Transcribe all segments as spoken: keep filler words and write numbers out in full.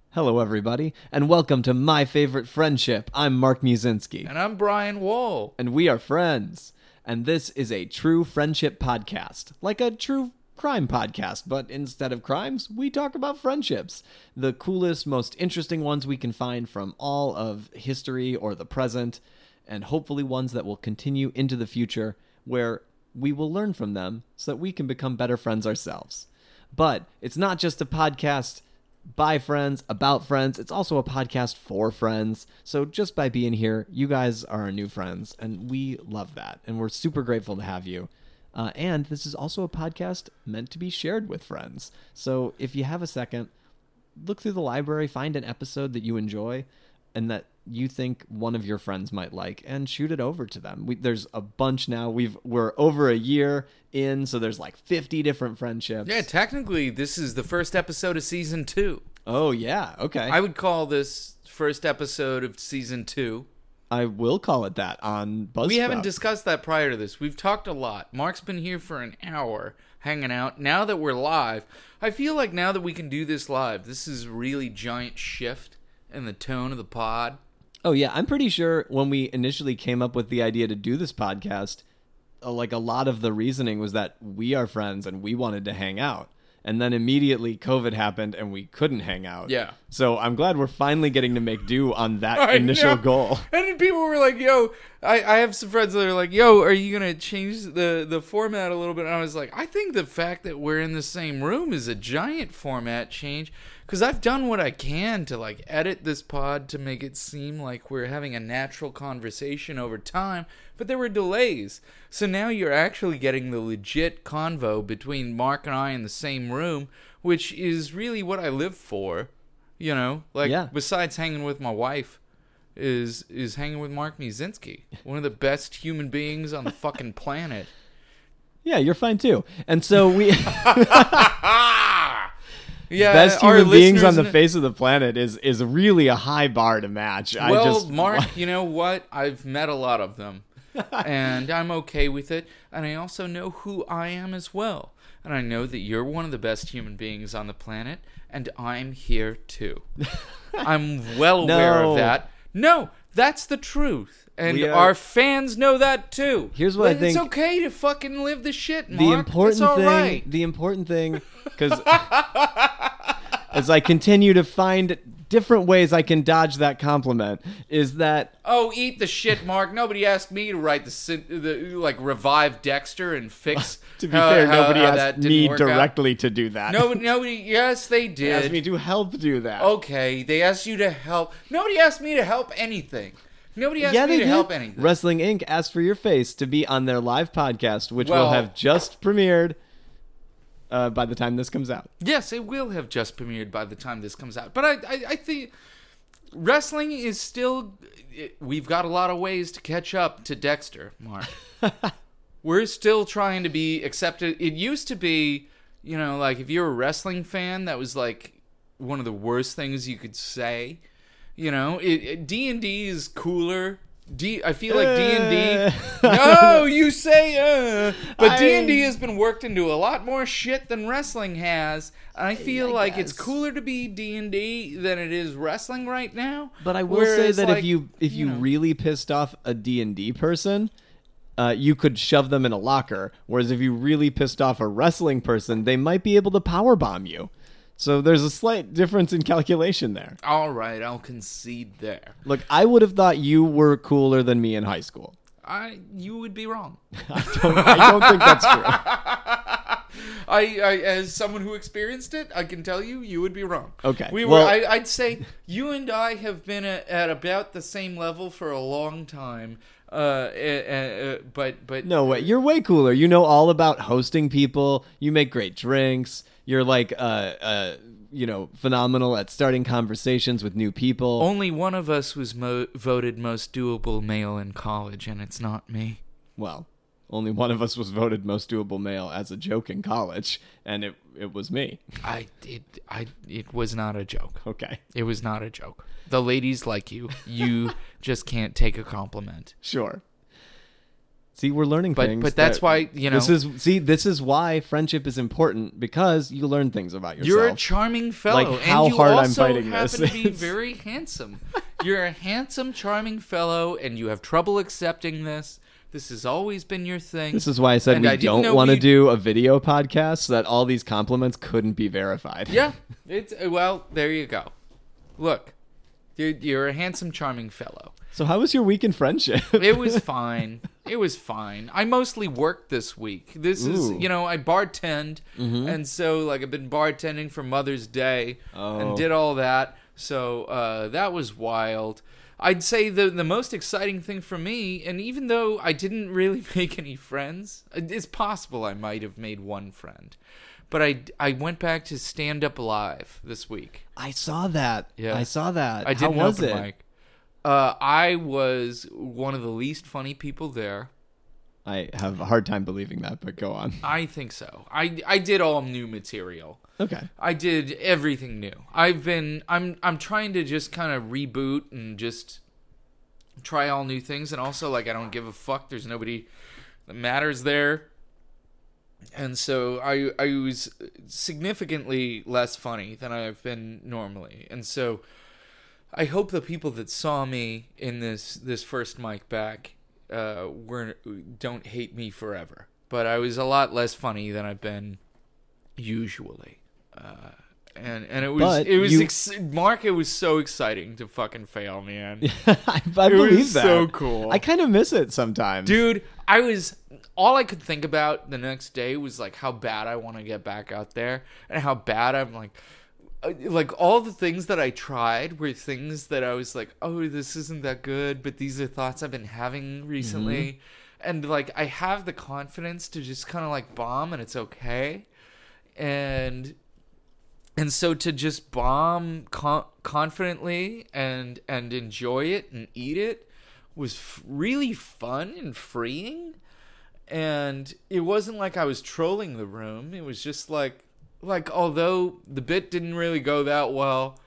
Hello, everybody, and welcome to My Favorite Friendship. I'm Mark Musinski. And I'm Brian Wall. And we are friends. And this is a true friendship podcast, like a true crime podcast, but instead of crimes, we talk about friendships. The coolest, most interesting ones we can find from all of history or the present, and hopefully ones that will continue into the future, where we will learn from them so that we can become better friends ourselves. But it's not just a podcast by friends, about friends. It's also a podcast for friends. So just by being here, you guys are our new friends, and we love that. And we're super grateful to have you. Uh, and this is also a podcast meant to be shared with friends. So if you have a second, look through the library, find an episode that you enjoy and that you think one of your friends might like, and shoot it over to them. We, there's a bunch now. We've we're over a year in, so there's like fifty different friendships. Yeah, technically, this is the first episode of season two. Oh yeah, okay. I would call this first episode of season two. I will call it that on Buzzsprout. We haven't discussed that prior to this. We've talked a lot. Mark's been here for an hour hanging out. Now that we're live, I feel like now that we can do this live, this is a really giant shift in the tone of the pod. Oh, yeah. I'm pretty sure when we initially came up with the idea to do this podcast, uh, like a lot of the reasoning was that we are friends and we wanted to hang out. And then immediately COVID happened and we couldn't hang out. Yeah. So I'm glad we're finally getting to make do on that I initial know. goal. And then people were like, yo, I, I have some friends that are like, yo, are you going to change the, the format a little bit? And I was like, I think the fact that we're in the same room is a giant format change. Because I've done what I can to like edit this pod to make it seem like we're having a natural conversation over time, but there were delays. So now you're actually getting the legit convo between Mark and I in the same room, which is really what I live for. You know, like yeah. Besides hanging with my wife, is is hanging with Mark Musinski, one of the best human beings on the fucking planet. Yeah, you're fine too. And so we... Yeah, best human beings on the kn- face of the planet is is really a high bar to match. Well, I just, Mark, you know what? I've met a lot of them, and I'm okay with it. And I also know who I am as well. And I know that you're one of the best human beings on the planet, and I'm here too. I'm well aware No. of that. No, that's the truth. And We are- our fans know that too. Here's what I But think- It's okay to fucking live the shit, Mark. the important it's all thing, right. the important thing, because as I continue to find different ways I can dodge that compliment, is that Oh, eat the shit, Mark. Nobody asked me to write the, syn- the like revive Dexter and fix. to be how, fair, how- nobody how that asked didn't me work out. directly to do that. No, nobody. Yes, they They did. asked me to help do that. Okay, they asked you to help. Nobody asked me to help anything. Nobody asked yeah, me they to did. help anything. Wrestling Incorporated asked for your face to be on their live podcast, which Well- will have just premiered uh, by the time this comes out. Yes, it will have just premiered by the time this comes out. But I, I, I think wrestling is still. It, we've got a lot of ways to catch up to Dexter, Mark. We're still trying to be accepted. It used to be, you know, like if you're a wrestling fan, that was like one of the worst things you could say. You know, it, it, D and D is cooler. D, I feel like D and D. No, you say, uh, but I- D and D has been worked into a lot more shit than wrestling has. And I feel I like it's guess. cooler to be D and D than it is wrestling right now. But I will say Whereas, that like, if you if you know, really pissed off a D and D person, uh, you could shove them in a locker. Whereas if you really pissed off a wrestling person, they might be able to powerbomb you. So there's a slight difference in calculation there. all right, I'll concede there. Look, I would have thought you were cooler than me in high school. I, you would be wrong. I don't, I don't think that's true. I, I, as someone who experienced it, I can tell you, you would be wrong. Okay, We were. well- I, I'd say you and I have been at, at about the same level for a long time. Uh, uh, uh, but but No way. You're way cooler. You know all about hosting people. You make great drinks. You're like, uh, uh, you know, phenomenal at starting conversations with new people. only one of us was mo- voted most doable male in college, and it's not me. Well, only one of us was voted most doable male as a joke in college, and it it was me. I it I it was not a joke. Okay, It was not a joke. The ladies like you. You just can't take a compliment. sure. See, we're learning But things. but that's that- why, you know, This is see. This is why friendship is important, because you learn things about yourself. you're a charming fellow, Like how and you hard I'm also fighting happen this to be is. very handsome. You're a handsome, charming fellow, and you have trouble accepting this. This has always been your thing. This is why I said And we I didn't don't know want to we'd- do a video podcast, so that all these compliments couldn't be verified. Yeah, it's well. There you go. Look, you're, you're a handsome, charming fellow. So how was your week in friendship? It was fine. It was fine. I mostly worked this week. This is, Ooh. you know, I bartend, and so like I've been bartending for Mother's Day Oh. and did all that. So uh, that was wild. I'd say the the most exciting thing for me, and even though I didn't really make any friends, it's possible I might have made one friend, but I, I went back to Stand Up Live this week. I saw that. Yeah. I saw that. I How didn't was open it? mic. Uh, I was one of the least funny people there. I have a hard time believing that, but go on. I think so. I, I did all new material. Okay. I did everything new. I've been I'm I'm trying to just kind of reboot and just try all new things, and also like I don't give a fuck. There's nobody that matters there. And so I I was significantly less funny than I've been normally. And so I hope the people that saw me in this this first mic back uh were don't hate me forever. But I was a lot less funny than I've been usually. Uh, and and it was But it was you- ex- Mark. It was so exciting to fucking fail, man. I, I It believe was that. so cool. I kind of miss it sometimes. Dude, I was all I could think about the next day was like how bad I want to get back out there, and how bad I'm like uh, like all the things that I tried were things that I was like, oh, this isn't that good, but these are thoughts I've been having recently. Mm-hmm. And like I have the confidence to just kind of like bomb, and it's okay. And and so to just bomb con- confidently and and enjoy it and eat it was f- really fun and freeing. And it wasn't like I was trolling the room. It was just like like although the bit didn't really go that well,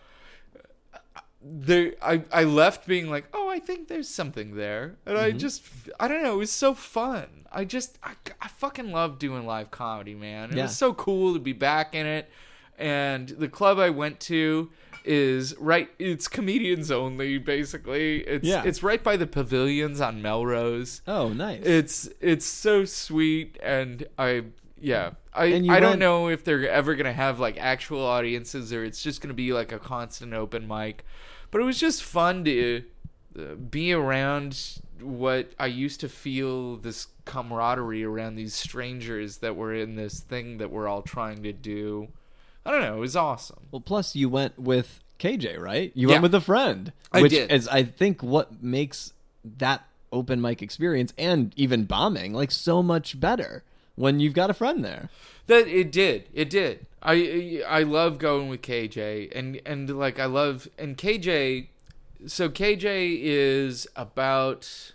there I, I left being like, oh, I think there's something there. And I just I don't know, it was so fun. I just I, I fucking love doing live comedy, man. It Yeah. was so cool to be back in it. And the club I went to is right it's comedians only, basically. It's Yeah. it's right by the pavilions on Melrose. Oh, nice. It's it's so sweet, and I yeah I And you I don't went- know if they're ever gonna have like actual audiences, or it's just gonna be like a constant open mic. But it was just fun to uh, be around what I used to feel, this camaraderie around these strangers that were in this thing that we're all trying to do. I don't know, it was awesome. Well, plus you went with K J, right? You Yeah. went with a friend, I which did. is, I think, what makes that open mic experience and even bombing like so much better when you've got a friend there. That it did, it did. I I love going with K J, and and like I love and K J. So K J is about,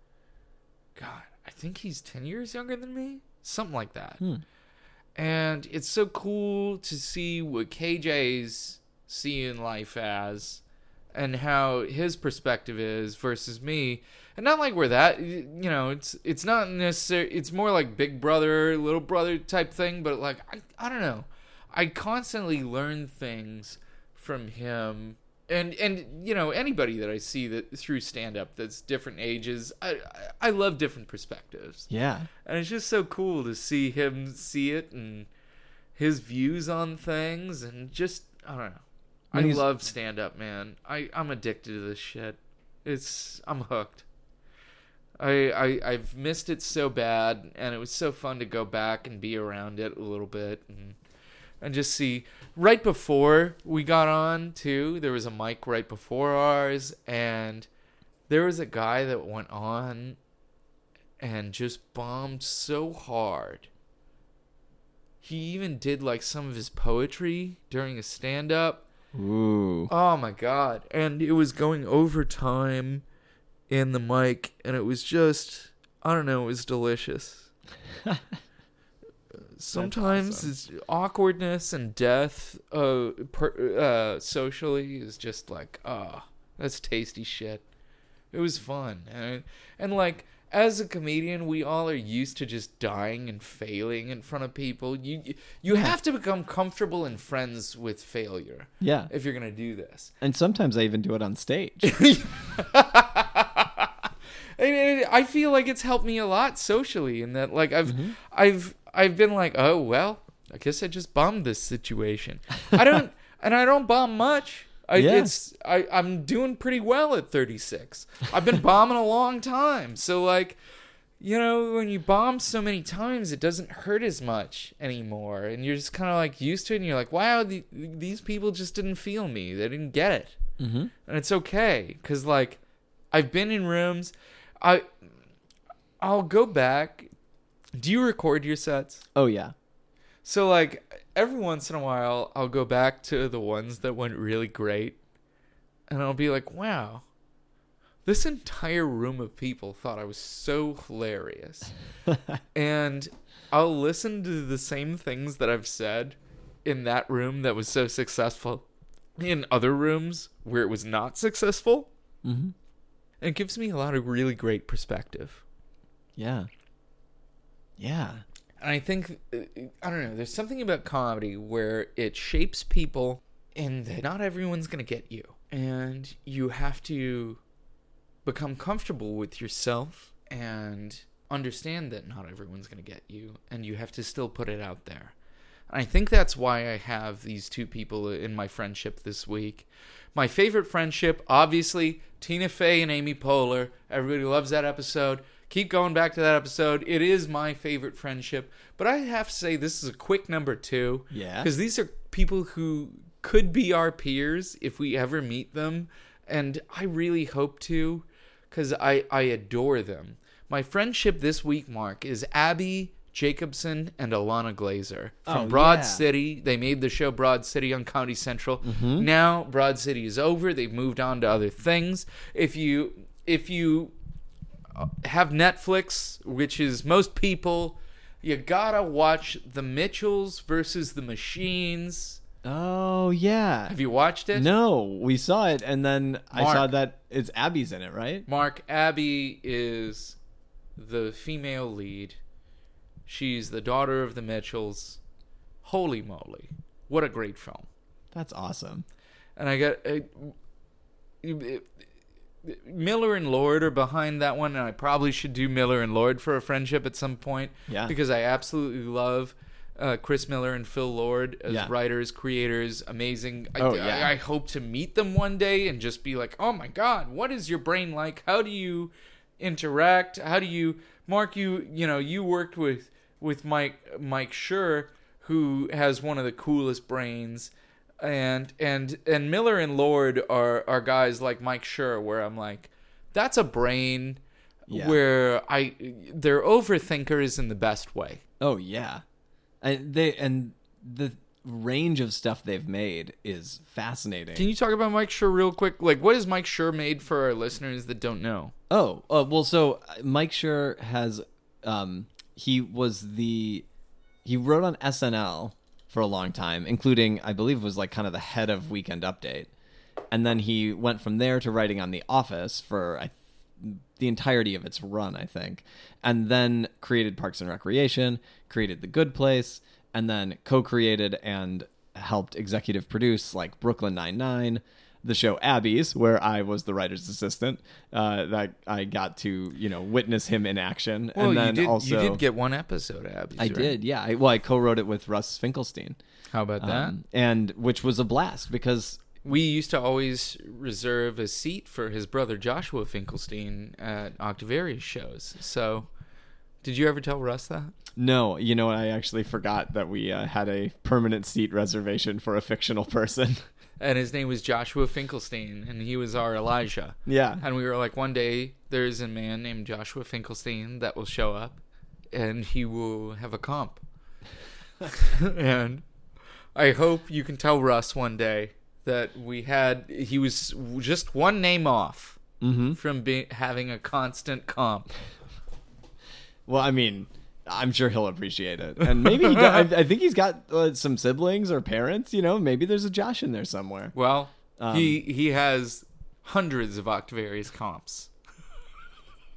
God, I think he's ten years younger than me, something like that. Hmm. And it's so cool to see what K J's seeing life as, and how his perspective is versus me. And not like we're that, you know, it's it's not necessarily, it's more like big brother, little brother type thing, but like, I, I don't know. I constantly learn things from him. And, and you know, anybody that I see that through stand-up that's different ages, I, I, I love different perspectives. Yeah. And it's just so cool to see him see it and his views on things, and just, I don't know. I When he's- love stand-up, man. I, I'm addicted to this shit. It's, I'm hooked. I, I, I've missed it so bad, and it was so fun to go back and be around it a little bit, and and just see. Right before we got on, too, there was a mic right before ours, and there was a guy that went on and just bombed so hard. He even did like some of his poetry during a stand-up. Ooh. Oh my god. And it was going overtime in the mic, and it was just, I don't know, it was delicious. Sometimes awesome. it's awkwardness and death uh, per, uh, socially is just like, ah, oh, that's tasty shit. It was fun. And, and like, as a comedian, we all are used to just dying and failing in front of people. You you have to become comfortable and friends with failure. Yeah. If you're gonna do this. And sometimes I even do it on stage. And I feel like it's helped me a lot socially, in that like I've Mm-hmm. I've I've been like, oh well, I guess I just bombed this situation. I don't and I don't bomb much. I, Yeah. it's I, I'm doing pretty well at thirty-six. I've been bombing a long time. So, like, you know, when you bomb so many times, it doesn't hurt as much anymore. And you're just kind of, like, used to it. And you're like, wow, the, these people just didn't feel me. They didn't get it. Mm-hmm. And it's okay. Because, like, I've been in rooms. I, I'll go back. Do you record your sets? Oh, yeah. So, like, every once in a while, I'll go back to the ones that went really great, and I'll be like, wow, this entire room of people thought I was so hilarious. And I'll listen to the same things that I've said in that room that was so successful in other rooms where it was not successful. Mm-hmm. And it gives me a lot of really great perspective. Yeah. Yeah. And I think, I don't know, there's something about comedy where it shapes people, and that not everyone's going to get you. And you have to become comfortable with yourself and understand that not everyone's going to get you, and you have to still put it out there. And I think that's why I have these two people in my friendship this week. My favorite friendship, obviously, Tina Fey and Amy Poehler. Everybody loves that episode. Keep going back to that episode. It is my favorite friendship. But I have to say, this is a quick number two. Yeah. Because these are people who could be our peers if we ever meet them. And I really hope to, because I, I adore them. My friendship this week, Mark, is Abby Jacobson and Alana Glazer from Oh, Broad yeah. City. They made the show Broad City on Comedy Central. Mm-hmm. Now Broad City is over. They've moved on to other things. If you if you have Netflix, which is most people, you gotta watch The Mitchells versus the Machines. Oh, yeah. Have you watched it? No, we saw it, and then I Mark. saw that it's Abby's in it, right? Mark, Abby is the female lead. She's the daughter of the Mitchells. Holy moly. What a great film. That's awesome. And I got... Uh, Miller and Lord are behind that one, and I probably should do Miller and Lord for a friendship at some point. Yeah. Because I absolutely love uh, Chris Miller and Phil Lord as Yeah. writers, creators, amazing. I, Oh, yeah. I, I hope to meet them one day and just be like, oh my God, what is your brain like? How do you interact? How do you... Mark, you you know, you worked with, with Mike Mike Schur, who has one of the coolest brains. And and and Miller and Lord are, are guys like Mike Schur, where I'm like, that's a brain Yeah. where I they're overthinkers in the best way. Oh, yeah. And they and the range of stuff they've made is fascinating. Can you talk about Mike Schur real quick? Like, what has Mike Schur made for our listeners that don't know? Oh, uh, well, so uh, Mike Schur has, um, he was the, he wrote on S N L for a long time, including, I believe, was like kind of the head of Weekend Update. And then he went from there to writing on The Office for I, the entirety of its run, I think. And then created Parks and Recreation, created The Good Place, and then co-created and helped executive produce like Brooklyn Nine-Nine, the show Abby's, where I was the writer's assistant. Uh, that I got to, you know, witness him in action. Well, and then you did also, you did get one episode of Abby's, I right? did, yeah. I, well, I co-wrote it with Russ Finkelstein, How about that? um, and which was a blast because We used to always reserve a seat for his brother Joshua Finkelstein at Octavarius shows. So, did you ever tell Russ that? no, you know, I actually forgot that we uh, had a permanent seat reservation for a fictional person. And his name was Joshua Finkelstein, and he was our Elijah. Yeah. And we were like, one day there's a man named Joshua Finkelstein that will show up, and he will have a comp. And I hope you can tell Russ one day that we had, he was just one name off Mm-hmm. from be, having a constant comp. Well, I mean, I'm sure he'll appreciate it, and maybe he got, I, I think he's got uh, some siblings or parents. You know, maybe there's a Josh in there somewhere. Well, Um, he he has hundreds of Octavarius comps.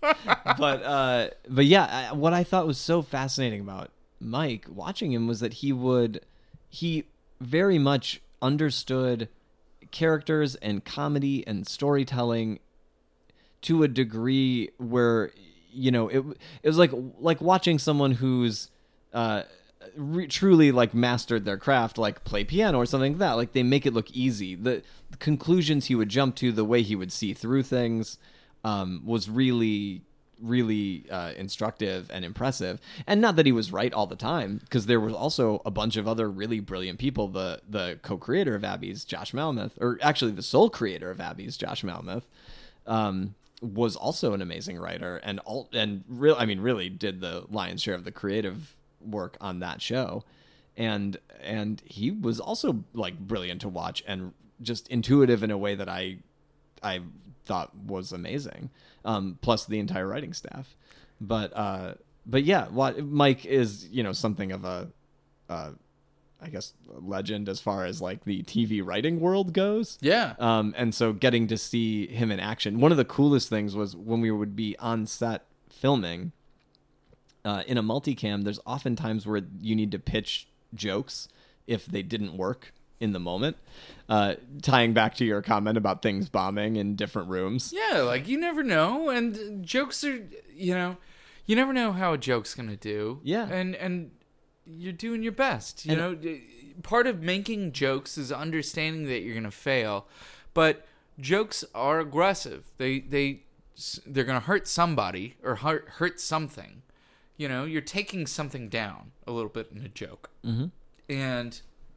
but uh, but yeah, I, what I thought was so fascinating about Mike watching him was that he would he very much understood characters and comedy and storytelling to a degree where, you know, it it was like like watching someone who's uh, re- truly like mastered their craft, like play piano or something like that. Like they make it look easy. The, the conclusions he would jump to, the way he would see through things, um, was really really uh, instructive and impressive. And not that he was right all the time, because there was also a bunch of other really brilliant people. The the co-creator of Abby's, Josh Malmuth, or actually the sole creator of Abby's, Josh Malmuth, um, was also an amazing writer and all and real. I mean, really did the lion's share of the creative work on that show, and and he was also like brilliant to watch and just intuitive in a way that I I thought was amazing. Um, plus the entire writing staff, but uh, but yeah, what Mike is, you know, something of a, uh, I guess, legend as far as like the T V writing world goes. Yeah. Um, and so getting to see him in action, one of the coolest things was when we would be on set filming. Uh, in a multicam, there's often times where you need to pitch jokes if they didn't work in the moment, uh, tying back to your comment about things bombing in different rooms. Yeah, like you never know, and jokes are, you know, you never know how a joke's gonna do. Yeah, and and you're doing your best. You and, know, part of making jokes is understanding that you're gonna fail, but jokes are aggressive. They they they're gonna hurt somebody or hurt hurt something. You know, you're taking something down a little bit in a joke, mm-hmm. and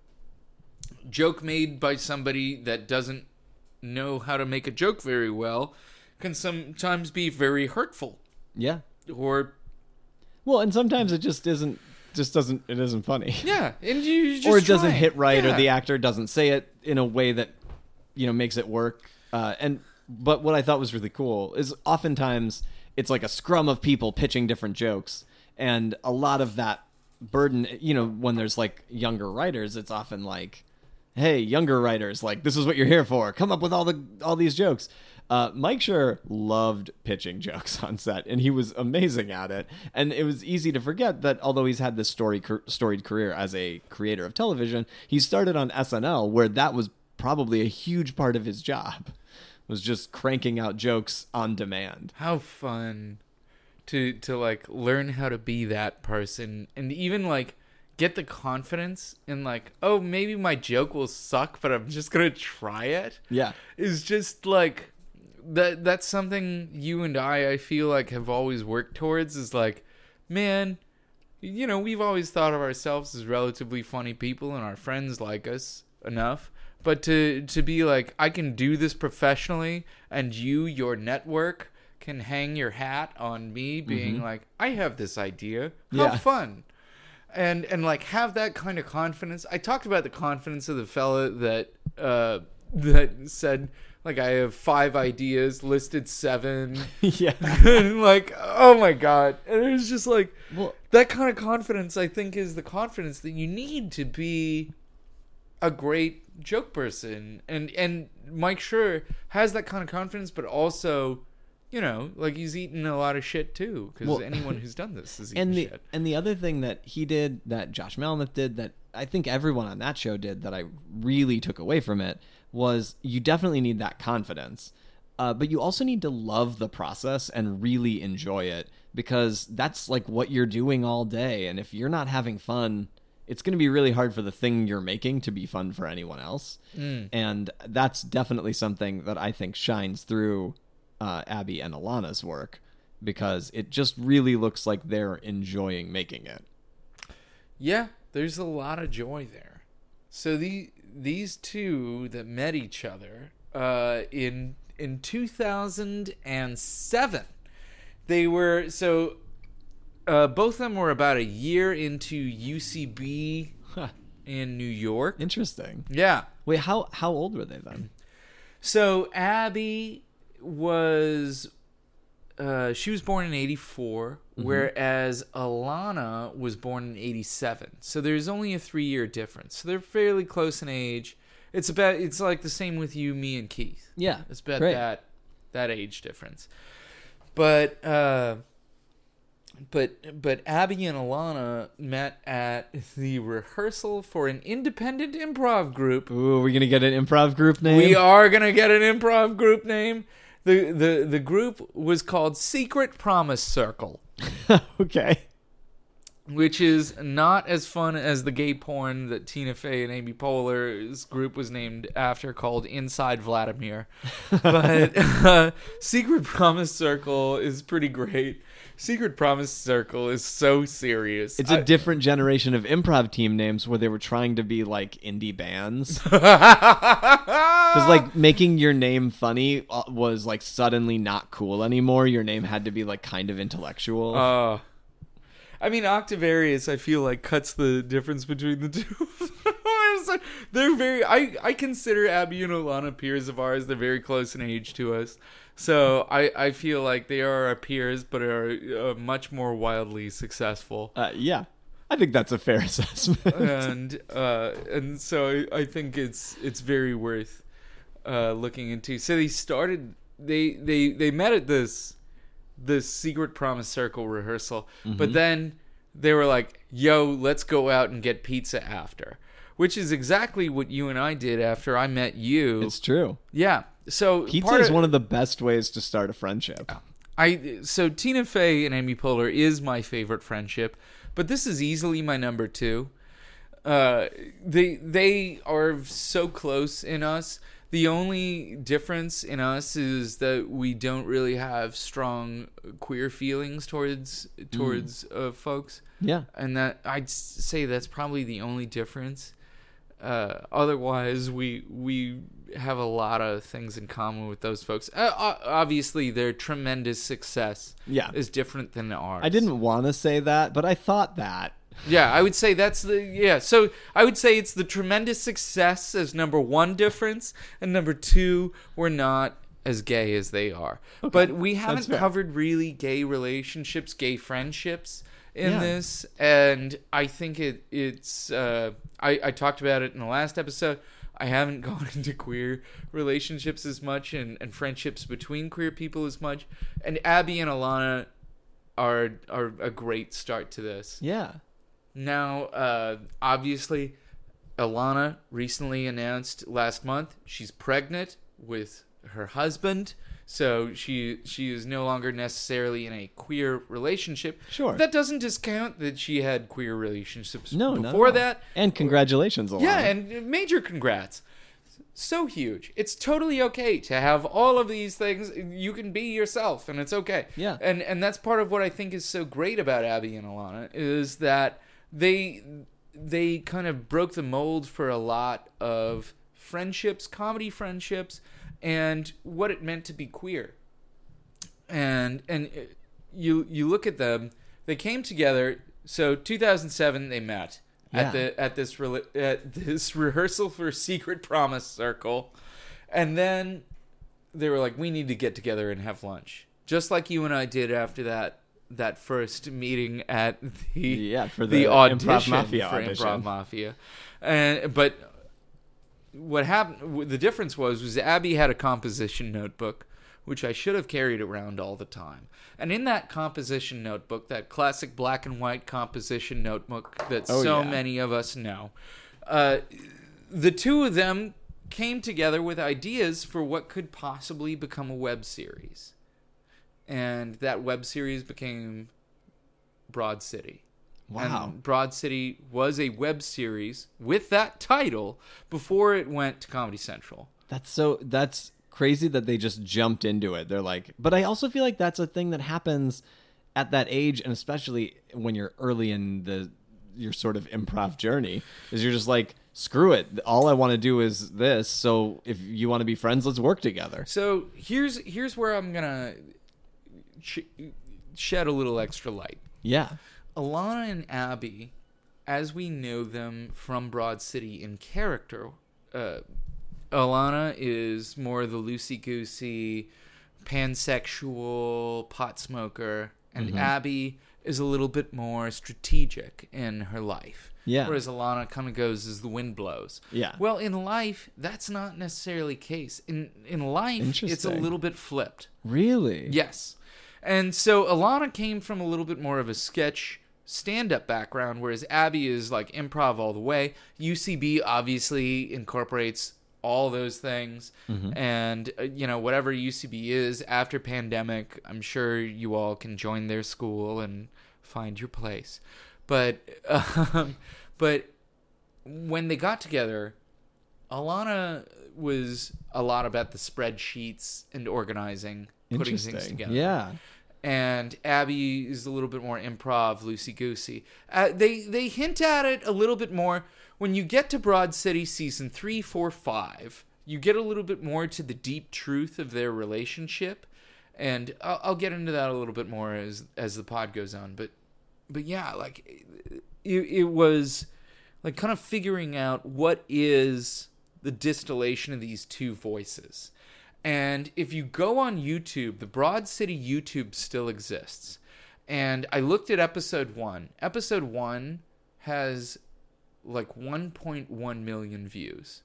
joke made by somebody that doesn't know how to make a joke very well can sometimes be very hurtful. Yeah. Or well, and sometimes it just isn't just doesn't it isn't funny. Yeah, and you just or it doesn't try. hit right, yeah. or the actor doesn't say it in a way that, you know, makes it work. Uh, and but what I thought was really cool is oftentimes it's like a scrum of people pitching different jokes, and a lot of that burden, you know, when there's like younger writers, it's often like, hey, younger writers, like, this is what you're here for. Come up with all the all these jokes. Uh, Mike Schur loved pitching jokes on set, and he was amazing at it. And it was easy to forget that although he's had this story, storied career as a creator of television, he started on S N L, where that was probably a huge part of his job, was just cranking out jokes on demand. How fun to to like learn how to be that person, and even like get the confidence in like, oh, maybe my joke will suck, but I'm just gonna try it. Yeah, is just like that. That's something you and I, I feel like, have always worked towards. Is like, man, you know, we've always thought of ourselves as relatively funny people, and our friends like us enough. But to to be like, I can do this professionally, and you, your network, can hang your hat on me being mm-hmm. like, I have this idea. How yeah. fun. And and like have that kind of confidence. I talked about the confidence of the fella that uh, that said, like, I have five ideas, listed seven. Yeah. And like, oh my God. And it was just like, well, that kind of confidence, I think, is the confidence that you need to be a great joke person. And and Mike Schur has that kind of confidence, but also, you know, like, he's eaten a lot of shit too, because well, anyone who's done this is eating and the, shit. And the other thing that he did, that Josh Malmuth did, that I think everyone on that show did, that I really took away from it, was you definitely need that confidence, uh, but you also need to love the process and really enjoy it, because that's like what you're doing all day. And if you're not having fun, it's going to be really hard for the thing you're making to be fun for anyone else. Mm. And that's definitely something that I think shines through Uh, Abby and Alana's work, because it just really looks like they're enjoying making it. Yeah, there's a lot of joy there. So the these two that met each other uh, in in two thousand seven, they were so uh, both of them were about a year into U C B huh. in New York. Interesting. Yeah. Wait, how how old were they then? So Abby was uh she was born in eighty-four, mm-hmm. whereas Alana was born in eighty-seven, so there's only a three-year difference, so they're fairly close in age. It's about it's like the same with you, me, and Keith. Yeah, it's about great. that that age difference. But uh, but but Abby and Alana met at the rehearsal for an independent improv group. Ooh, are we gonna get an improv group name? We are gonna get an improv group name. The the the group was called Secret Promise Circle. Okay. Which is not as fun as the gay porn that Tina Fey and Amy Poehler's group was named after, called Inside Vladimir. But uh, Secret Promise Circle is pretty great. Secret Promise Circle is so serious. It's a I, different generation of improv team names where they were trying to be like indie bands. Because like making your name funny was like suddenly not cool anymore. Your name had to be like kind of intellectual. Uh, I mean, Octavarius, I feel like, cuts the difference between the two. They're very. I, I consider Abby and Alana peers of ours. They're very close in age to us. So I, I feel like they are our peers, but are uh, much more wildly successful. Uh, yeah, I think that's a fair assessment. and uh, and so I, I think it's it's very worth uh, looking into. So they started. They they they met at this. the Secret Promise Circle rehearsal, mm-hmm. but then they were like, yo, let's go out and get pizza after, which is exactly what you and I did after I met you. It's true. Yeah. So pizza is of, one of the best ways to start a friendship. I so Tina Fey and Amy Poehler is my favorite friendship, but this is easily my number two. Uh, they they are so close in us. The only difference in us is that we don't really have strong queer feelings towards towards mm. uh, folks. Yeah, and that I'd say that's probably the only difference. Uh, otherwise, we we have a lot of things in common with those folks. Uh, obviously, their tremendous success yeah. is different than ours. I didn't want to say that, but I thought that. Yeah, I would say that's the yeah. So I would say it's the tremendous success as number one difference, and number two, we're not as gay as they are. Okay. But we haven't covered really gay relationships, gay friendships in yeah. this, and I think it it's. Uh, I I talked about it in the last episode. I haven't gone into queer relationships as much, and, and friendships between queer people as much. And Abby and Alana are are a great start to this. Yeah. Now, uh, obviously, Alana recently announced last month she's pregnant with her husband, so she she is no longer necessarily in a queer relationship. Sure. That doesn't discount that she had queer relationships no, before no. that. And congratulations, Alana. Yeah, and major congrats. So huge. It's totally okay to have all of these things. You can be yourself, and it's okay. Yeah. And and that's part of what I think is so great about Abby and Alana is that they they kind of broke the mold for a lot of friendships, comedy friendships, and what it meant to be queer. And and you you look at them, they came together. So two thousand seven they met yeah. at the at this re- at this rehearsal for Secret Promise Circle, and then they were like, we need to get together and have lunch, just like you and I did after that. That first meeting at the yeah for the, the audition Improv Mafia for audition. Improv Mafia, and but what happened? The difference was was Abby had a composition notebook, which I should have carried around all the time, and in that composition notebook, that classic black and white composition notebook that oh, so yeah. many of us know, uh, the two of them came together with ideas for what could possibly become a web series. And that web series became Broad City. Wow. And Broad City was a web series with that title before it went to Comedy Central. That's so that's crazy that they just jumped into it. They're like, but I also feel like that's a thing that happens at that age, and especially when you're early in the your sort of improv journey, is you're just like, screw it. All I want to do is this. So if you want to be friends, let's work together. So here's here's where I'm gonna shed a little extra light. Yeah. Alana and Abby, as we know them from Broad City in character, uh, Alana is more the loosey-goosey, pansexual pot smoker, and mm-hmm. Abby is a little bit more strategic in her life. Yeah. Whereas Alana kind of goes as the wind blows. Yeah. Well, in life, that's not necessarily the case. In in life, it's a little bit flipped. Really? Yes. And so Alana came from a little bit more of a sketch stand-up background, whereas Abby is like improv all the way. U C B obviously incorporates all those things. Mm-hmm. And, uh, you know, whatever U C B is after pandemic, I'm sure you all can join their school and find your place. But, um, but when they got together, Alana was a lot about the spreadsheets and organizing, putting things together. Yeah. And Abby is a little bit more improv, loosey-goosey. Uh, they they hint at it a little bit more. When you get to Broad City season three, four, five, you get a little bit more to the deep truth of their relationship. And I'll, I'll get into that a little bit more as as the pod goes on. But, but yeah, like, it, it was like kind of figuring out what is the distillation of these two voices. And if you go on YouTube, the Broad City YouTube still exists. And I looked at episode one. Episode one has like one point one million views.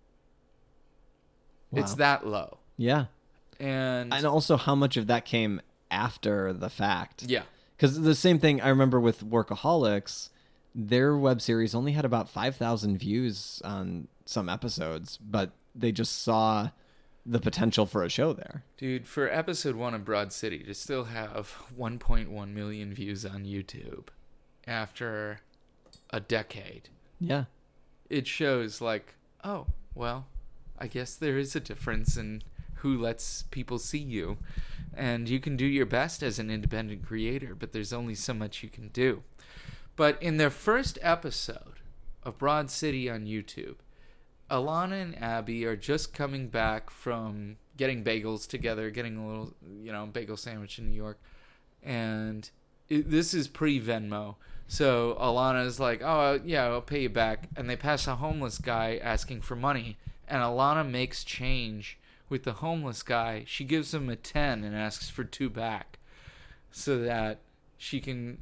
Wow. It's that low. Yeah. And and also how much of that came after the fact. Yeah. Because the same thing I remember with Workaholics, their web series only had about five thousand views on some episodes, but they just saw the potential for a show there. Dude, for episode one of Broad City to still have one point one million views on YouTube after a decade. Yeah. It shows like, oh, well, I guess there is a difference in who lets people see you. And you can do your best as an independent creator, but there's only so much you can do. But in their first episode of Broad City on YouTube, Alana and Abby are just coming back from getting bagels together, getting a little, you know, bagel sandwich in New York. And it, this is pre-Venmo. So Alana's like, oh, yeah, I'll pay you back. And they pass a homeless guy asking for money. And Alana makes change with the homeless guy. She gives him a ten and asks for two back so that she can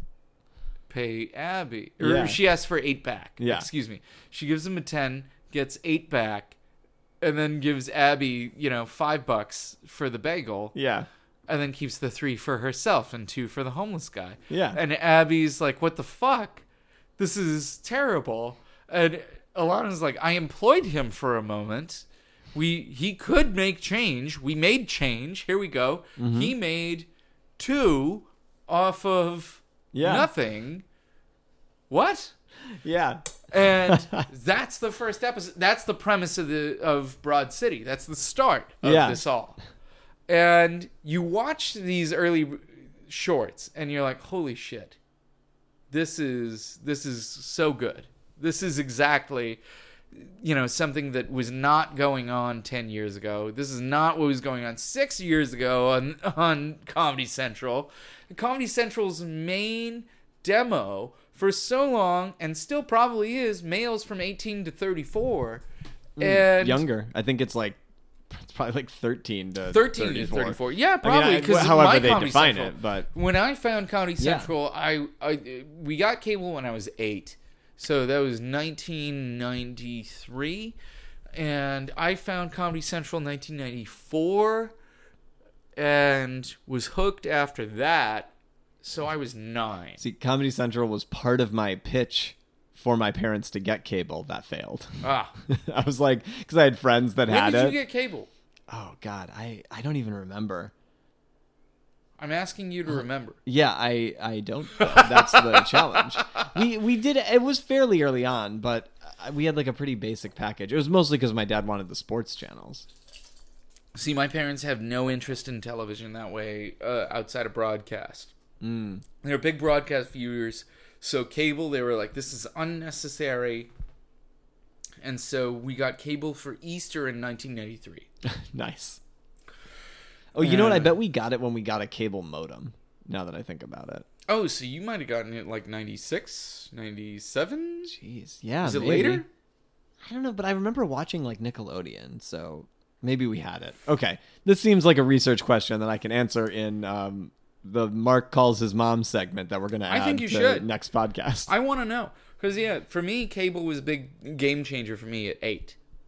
pay Abby. Or yeah. she asks for eight back. Yeah. Excuse me. She gives him a ten, gets eight back, and then gives Abby, you know, five bucks for the bagel. Yeah. And then keeps the three for herself and two for the homeless guy. Yeah. And Abby's like, what the fuck? This is terrible. And Alana's like, I employed him for a moment. We He could make change. We made change. Here we go. Mm-hmm. He made two off of yeah. nothing. What? Yeah. And that's the first episode. That's the premise of the of Broad City. That's the start of yeah. this all. And you watch these early shorts, and you're like, "Holy shit! This is this is so good. This is exactly, you know, something that was not going on ten years ago. This is not what was going on six years ago on on Comedy Central. Comedy Central's main demo for so long, and still probably is, males from eighteen to thirty-four, mm, and younger. I think it's like it's probably like thirteen to thirteen thirty-four. To thirty-four. Yeah, probably because I mean, however my they Comedy define Central, it. But when I found Comedy Yeah. Central, I, I we got cable when I was eight, so that was nineteen ninety-three, and I found Comedy Central in nineteen ninety-four, and was hooked after that. So I was nine. See, Comedy Central was part of my pitch for my parents to get cable that failed. Ah. I was like, because I had friends that When had did it. you get cable? Oh, God, I, I don't even remember. I'm asking you to remember. Yeah, I, I don't. That's the challenge. We we did it. It was fairly early on, but we had like a pretty basic package. It was mostly because my dad wanted the sports channels. See, my parents have no interest in television that way uh, outside of broadcast. Mm. They're big broadcast viewers, so cable, they were like, this is unnecessary. And so we got cable for Easter in nineteen ninety-three. Nice. Oh, you know what? I bet we got it when we got a cable modem, now that I think about it. Oh, so you might have gotten it like ninety-six, ninety-seven? Jeez, yeah. Is it maybe. later? I don't know, but I remember watching like Nickelodeon, so maybe we had it. Okay, this seems like a research question that I can answer in um, the Mark Calls His Mom segment that we're going to add I think you to should. next podcast. I want to know. Because, yeah, for me, cable was a big game changer for me at eight.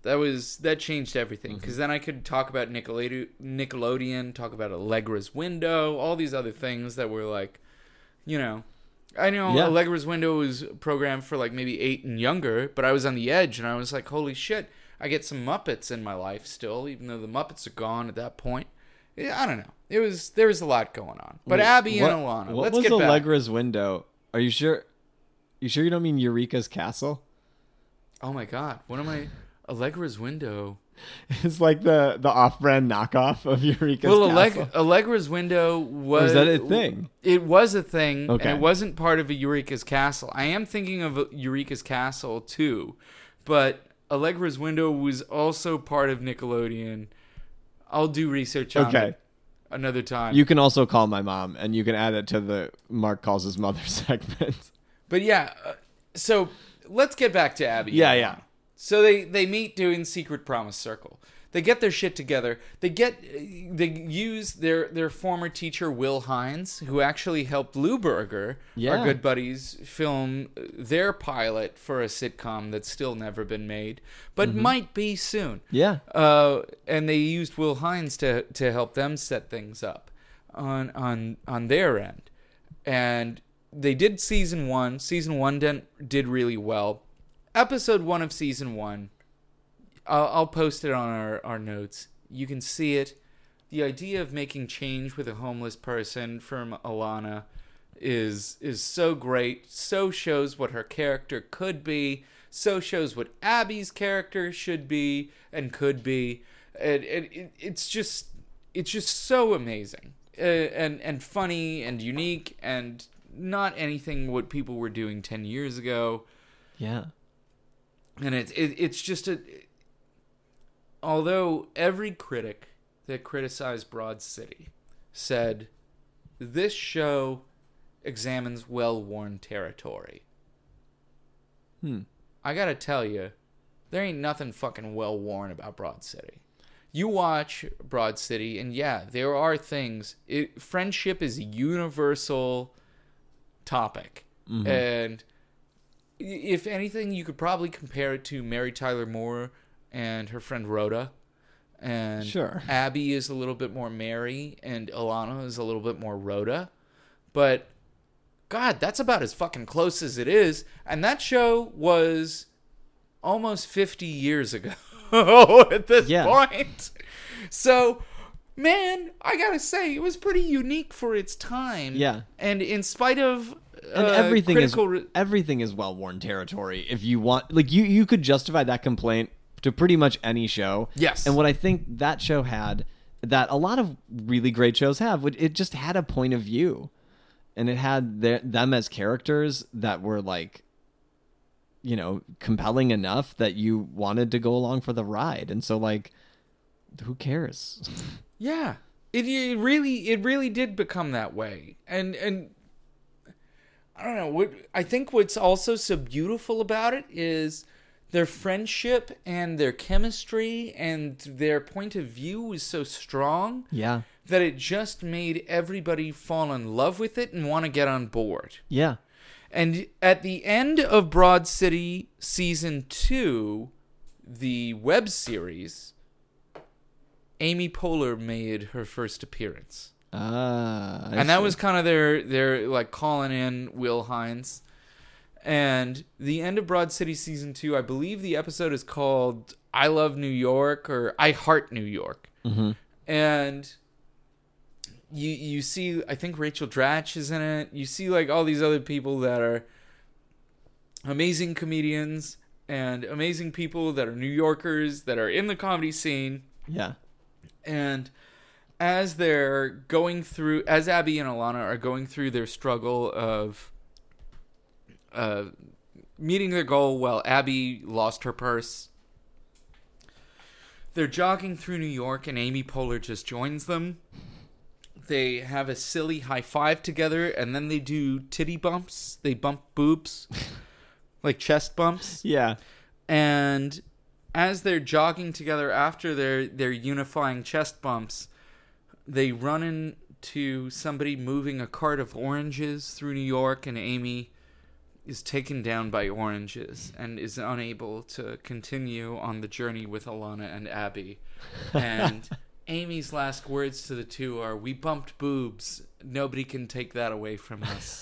That was that changed everything, because mm-hmm. then I could talk about Nickelode- Nickelodeon, talk about Allegra's Window, all these other things that were like, you know, I know yeah. Allegra's Window was programmed for like maybe eight and younger, but I was on the edge and I was like, holy shit, I get some Muppets in my life still, even though the Muppets are gone at that point. Yeah, I don't know. It was there was a lot going on. But Wait, Abby what, and Alana, what let's was get back. Allegra's Window? Are you sure? You sure you don't mean Eureka's Castle? Oh my god, what am I? Allegra's Window. It's like the, the off-brand knockoff of Eureka's well, Castle. Well, Allegra's Window was... Or is that a thing? It was a thing, okay. and it wasn't part of a Eureka's Castle. I am thinking of Eureka's Castle, too, but Allegra's Window was also part of Nickelodeon. I'll do research on okay. it another time. You can also call my mom, and you can add it to the Mark Calls His Mother segment. But yeah, uh, so let's get back to Abby. Yeah, yeah. So they, they meet doing Secret Promise Circle. They get their shit together. They get they use their, their former teacher Will Hines, who actually helped Lou Berger, yeah. our good buddies, film their pilot for a sitcom that's still never been made, but mm-hmm. might be soon. Yeah. Uh, and they used Will Hines to to help them set things up on on on their end. And they did season one. Season one did, did really well. Episode one of season one, I'll, I'll post it on our, our notes. You can see it. The idea of making change with a homeless person from Alana is is so great. So shows what her character could be. So shows what Abby's character should be and could be. And, and it, it's just it's just so amazing uh, and and funny and unique and not anything what people were doing ten years ago. Yeah. And it's it, it's just a... Although every critic that criticized Broad City said, this show examines well-worn territory. Hmm. I gotta tell you, there ain't nothing fucking well-worn about Broad City. You watch Broad City, and yeah, there are things... It, friendship is a universal topic. Mm-hmm. And... if anything, you could probably compare it to Mary Tyler Moore and her friend Rhoda. And sure. Abby is a little bit more Mary, and Alana is a little bit more Rhoda. But, God, that's about as fucking close as it is. And that show was almost fifty years ago at this yeah. point. So, man, I gotta say, it was pretty unique for its time. Yeah. And in spite of... And uh, everything is re- everything is well-worn territory. If you want, like you, you could justify that complaint to pretty much any show. Yes. And what I think that show had, that a lot of really great shows have, it just had a point of view, and it had their, them as characters that were like, you know, compelling enough that you wanted to go along for the ride. And so, like, who cares? Yeah. It, it really it really did become that way, and and. I don't know. What I think what's also so beautiful about it is their friendship and their chemistry and their point of view is so strong. Yeah. That it just made everybody fall in love with it and want to get on board. Yeah. And at the end of Broad City Season two, the web series, Amy Poehler made her first appearance. Ah, I and that see. was kind of their, their like calling in Will Hines. And the end of Broad City Season two, I believe the episode is called I Love New York or I Heart New York. Mm-hmm. And you you see, I think Rachel Dratch is in it. You see like all these other people that are amazing comedians and amazing people that are New Yorkers that are in the comedy scene. Yeah. And as they're going through, as Abby and Alana are going through their struggle of uh, meeting their goal while Abby lost her purse, they're jogging through New York and Amy Poehler just joins them. They have a silly high five together and then they do titty bumps. They bump boobs, like chest bumps. Yeah. And as they're jogging together after their, their unifying chest bumps, they run into somebody moving a cart of oranges through New York, and Amy is taken down by oranges and is unable to continue on the journey with Alana and Abby. And Amy's last words to the two are, "We bumped boobs. Nobody can take that away from us."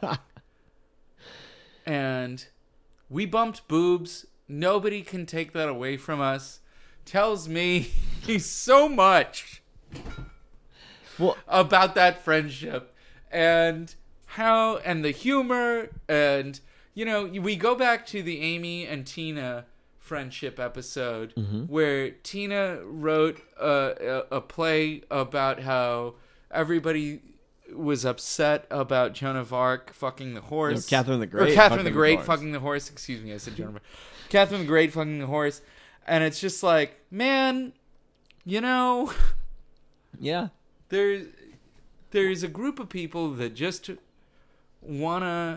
And "we bumped boobs. Nobody can take that away from us" tells me so much well, about that friendship and how, and the humor, and, you know, we go back to the Amy and Tina friendship episode, mm-hmm. where Tina wrote a, a, a play about how everybody was upset about Joan of Arc fucking the horse. No, Catherine the Great. Or Catherine the Great the fucking the horse. Excuse me, I said Joan of Arc. Catherine the Great fucking the horse. And it's just like, man, you know, yeah, there, there's a group of people that just want to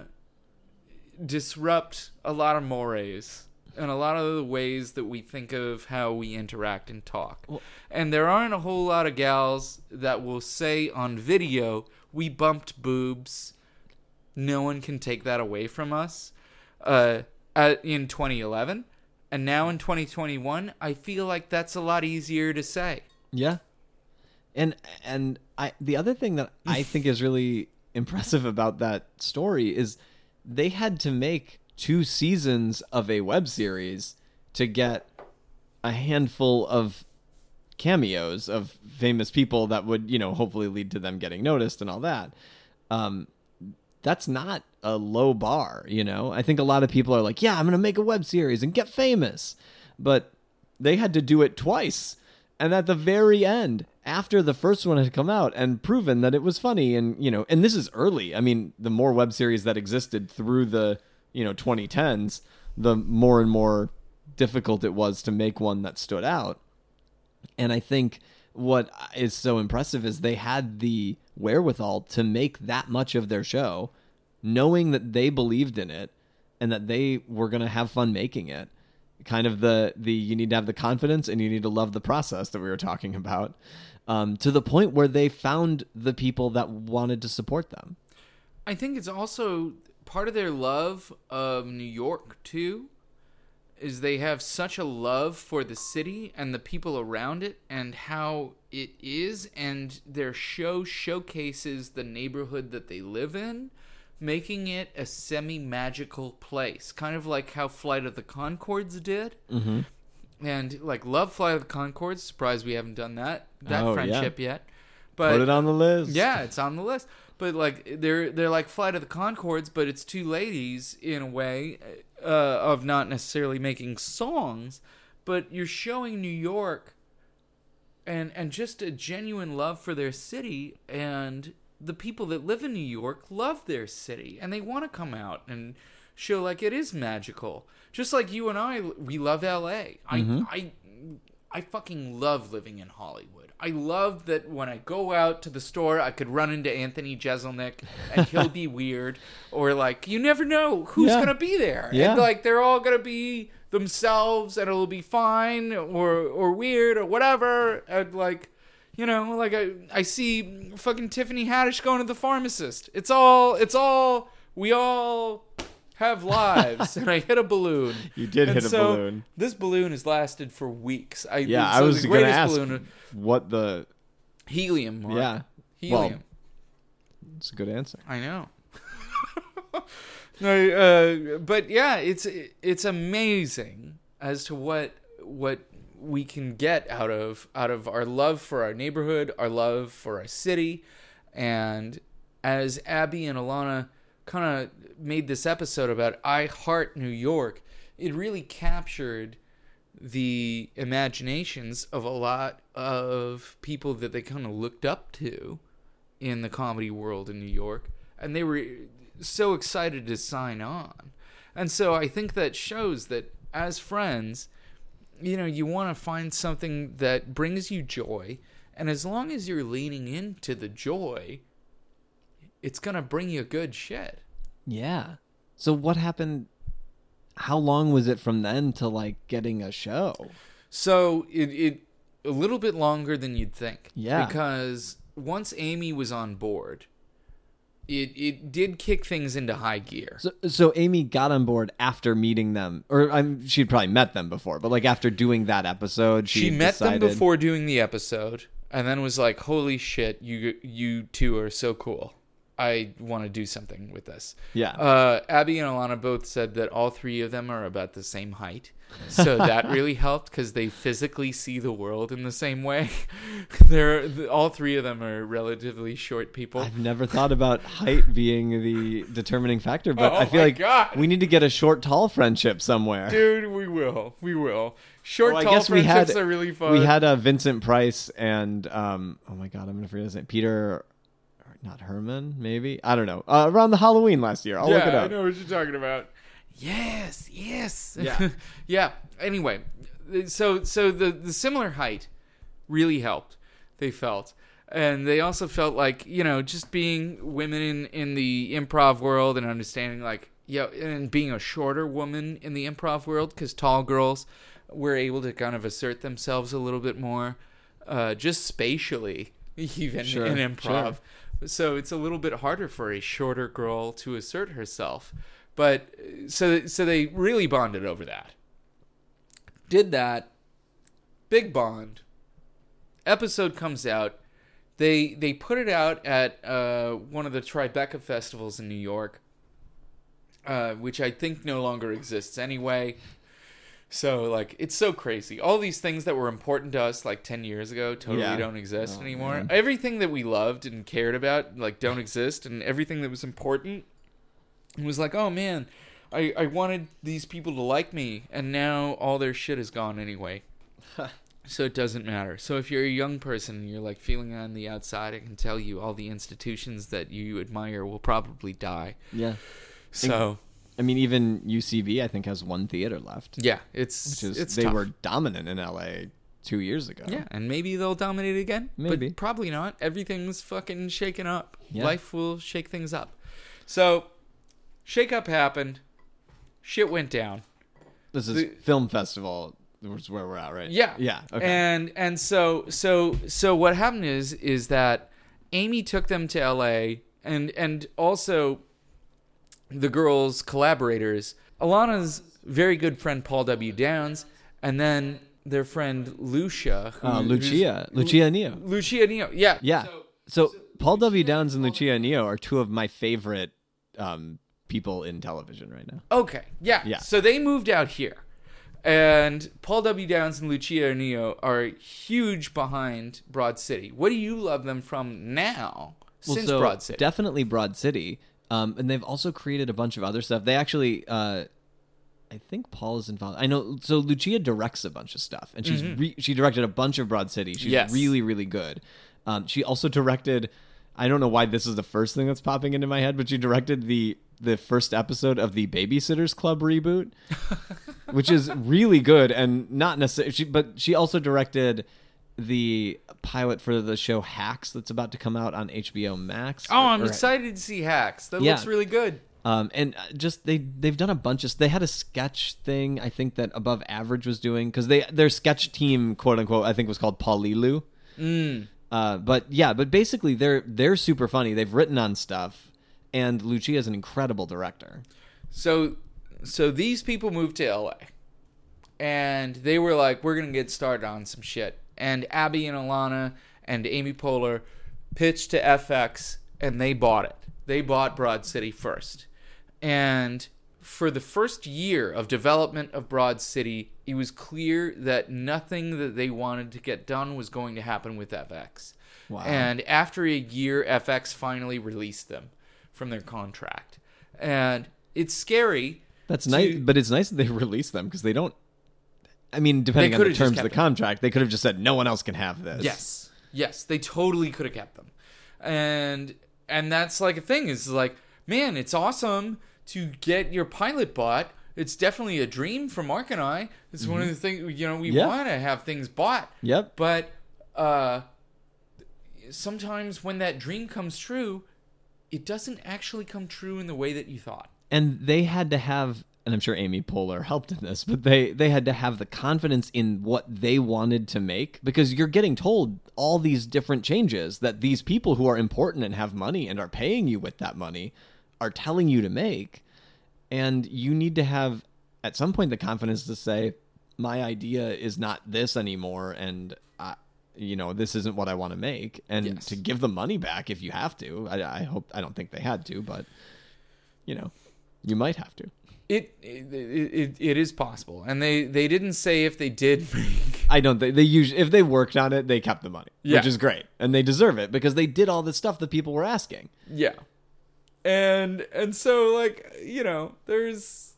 disrupt a lot of mores and a lot of the ways that we think of how we interact and talk. Well, and there aren't a whole lot of gals that will say on video, "We bumped boobs. No one can take that away from us." Uh, at, in twenty eleven. And now in twenty twenty-one, I feel like that's a lot easier to say. Yeah. And and I the other thing that I think is really impressive about that story is they had to make two seasons of a web series to get a handful of cameos of famous people that would, you know, hopefully lead to them getting noticed and all that. Um, that's not a low bar, you know? I think a lot of people are like, yeah, I'm going to make a web series and get famous. But they had to do it twice. And at the very end, after the first one had come out and proven that it was funny, and, you know, and this is early. I mean, the more web series that existed through the, you know, twenty tens, the more and more difficult it was to make one that stood out. And I think what is so impressive is they had the wherewithal to make that much of their show, knowing that they believed in it and that they were going to have fun making it. Kind of the, the, you need to have the confidence and you need to love the process that we were talking about, um, to the point where they found the people that wanted to support them. I think it's also part of their love of New York too, is they have such a love for the city and the people around it and how it is, and their show showcases the neighborhood that they live in, making it a semi-magical place, kind of like how Flight of the Conchords did. Mm-hmm. And like, love Flight of the Conchords. Surprised we haven't done that that oh, friendship yeah. yet. But put it on the list. Yeah, it's on the list. But like, they're they're like Flight of the Conchords, but it's two ladies in a way, uh, of not necessarily making songs, but you're showing New York and and just a genuine love for their city, and the people that live in New York love their city, and they want to come out and show like it is magical. Just like you and I, we love L A. Mm-hmm. I I I fucking love living in Hollywood. I love that when I go out to the store, I could run into Anthony Jeselnik and he'll be weird, or like, you never know who's yeah. gonna be there. Yeah. And like, they're all gonna be themselves, and it'll be fine, or or weird, or whatever. And like, you know, like I I see fucking Tiffany Haddish going to the pharmacist. It's all it's all we all have lives. And I hit a balloon. You did and hit so a balloon. This balloon has lasted for weeks. I, yeah, so I was going to ask balloon, what the helium. Mark. Yeah, helium. Well, it's a good answer. I know. no, uh, but yeah, it's it's amazing as to what what we can get out of out of our love for our neighborhood, our love for our city, and as Abby and Alana kind of made this episode about I Heart New York, it really captured the imaginations of a lot of people that they kind of looked up to in the comedy world in New York, and they were so excited to sign on. And so I think that shows that as friends, you know, you want to find something that brings you joy, and as long as you're leaning into the joy, it's going to bring you good shit. Yeah. So what happened? How long was it from then to like getting a show? So it, it a little bit longer than you'd think. Yeah. Because once Amy was on board, it it did kick things into high gear. So, so Amy got on board after meeting them, or I'm, she'd probably met them before, but like after doing that episode, she, She met decided, them before doing the episode, and then was like, "Holy shit, you you two are so cool. I want to do something with this." Yeah. Uh, Abby and Alana both said that all three of them are about the same height. So that really helped because they physically see the world in the same way. They're all three of them are relatively short people. I've never thought about height being the determining factor, but Oh I feel my like God. we need to get a short tall friendship somewhere. Dude, we will. We will. Short, Well, I tall guess we friendships had- are really fun. We had uh, Vincent Price and um, oh my god, I'm gonna forget his name. Peter, not Herman, maybe I don't know. Uh, around the Halloween last year, I'll yeah, look it up. I know what you're talking about. Yes, yes. Yeah. yeah. Anyway, so so the the similar height really helped. They felt, and they also felt like, you know, just being women in in the improv world and understanding like, yeah, and being a shorter woman in the improv world, because tall girls were able to kind of assert themselves a little bit more, uh, just spatially, even Sure, in improv. sure. So it's a little bit harder for a shorter girl to assert herself. But so so they really bonded over that. Did that. Big bond. Episode comes out. They they put it out at uh, one of the Tribeca festivals in New York, uh, which I think no longer exists anyway. So like it's so crazy. All these things that were important to us like ten years ago totally Yeah. don't exist Oh, anymore. man. Everything that we loved and cared about like don't exist, and everything that was important was like, oh man, I, I wanted these people to like me, and now all their shit is gone anyway. So it doesn't matter. So if you're a young person and you're like feeling on the outside, I can tell you all the institutions that you admire will probably die. Yeah. So I mean, even U C B, I think, has one theater left. yeah, it's Which is, it's they tough. were dominant in L A two years ago. Yeah, and maybe they'll dominate again. Maybe. But probably not. Everything's fucking shaken up. Yeah. Life will shake things up. So, shake up happened. Shit went down. This is The- film festival, which is where we're at, right? Yeah. Yeah. Okay. And and so so so what happened is is that Amy took them to L A, and and also the girls' collaborators, Alana's very good friend Paul W. Downs, and then their friend Lucia. Who, uh, who's- Lucia. Lucia Neo. Lucia Neo. Yeah. Yeah. So, So, Paul W. Downs and Lucia Neo are two of my favorite um, people in television right now. okay. Yeah. Yeah. So they moved out here. And Paul W. Downs and Lucia Neo are huge behind Broad City. What do you love them from now Well, since so Broad City? definitely Broad City. Um, and they've also created a bunch of other stuff. They actually, uh, I think Paul is involved. I know. So Lucia directs a bunch of stuff, and she's re- she directed a bunch of Broad City. She's Mm-hmm. Yes. really, really good. Um, she also directed. I don't know why this is the first thing that's popping into my head, but she directed the the first episode of the Babysitters Club reboot, which is really good and not necessarily. She, but she also directed the pilot for the show Hacks that's about to come out on H B O Max. Oh, I'm Or- excited to see Hacks. That Yeah. looks really good. Um, and uh, just they they've done a bunch of. They had a sketch thing I think that Above Average was doing because they their sketch team, quote unquote, I think was called Paulilu. Mm. Uh, but yeah, but basically they're they're super funny. They've written on stuff, and Lucia is an incredible director. So, so these people moved to L A, and they were like, "We're gonna get started on some shit." And Abby and Alana and Amy Poehler pitched to F X, and they bought it. They bought Broad City first, and for the first year of development of Broad City, it was clear that nothing that they wanted to get done was going to happen with F X. Wow. And after a year, F X finally released them from their contract. And it's scary. That's to- nice, but it's nice that they release them because they don't. I mean, depending on the could've just terms of the kept them. contract, they could have just said no one else can have this. Yes. Yes, they totally could have kept them. And and that's like a thing is like, man, it's awesome to get your pilot bought. It's definitely a dream for Mark and I. It's one of the things, you know, we Yeah. want to have things bought. Yep. But uh, sometimes when that dream comes true, it doesn't actually come true in the way that you thought. And they had to have and I'm sure Amy Poehler helped in this, but they, they had to have the confidence in what they wanted to make, because you're getting told all these different changes that these people who are important and have money and are paying you with that money are telling you to make. And you need to have, at some point, the confidence to say, my idea is not this anymore, and I, you know, this isn't what I want to make, and Yes. to give the money back if you have to. I, I hope, I don't think they had to, but, you know, you might have to. It it, it it is possible, and they, they didn't say if they did make. I don't think they usually, if they worked on it, they kept the money, Yeah. which is great, and they deserve it because they did all the stuff that people were asking. Yeah, and and so like you know, there's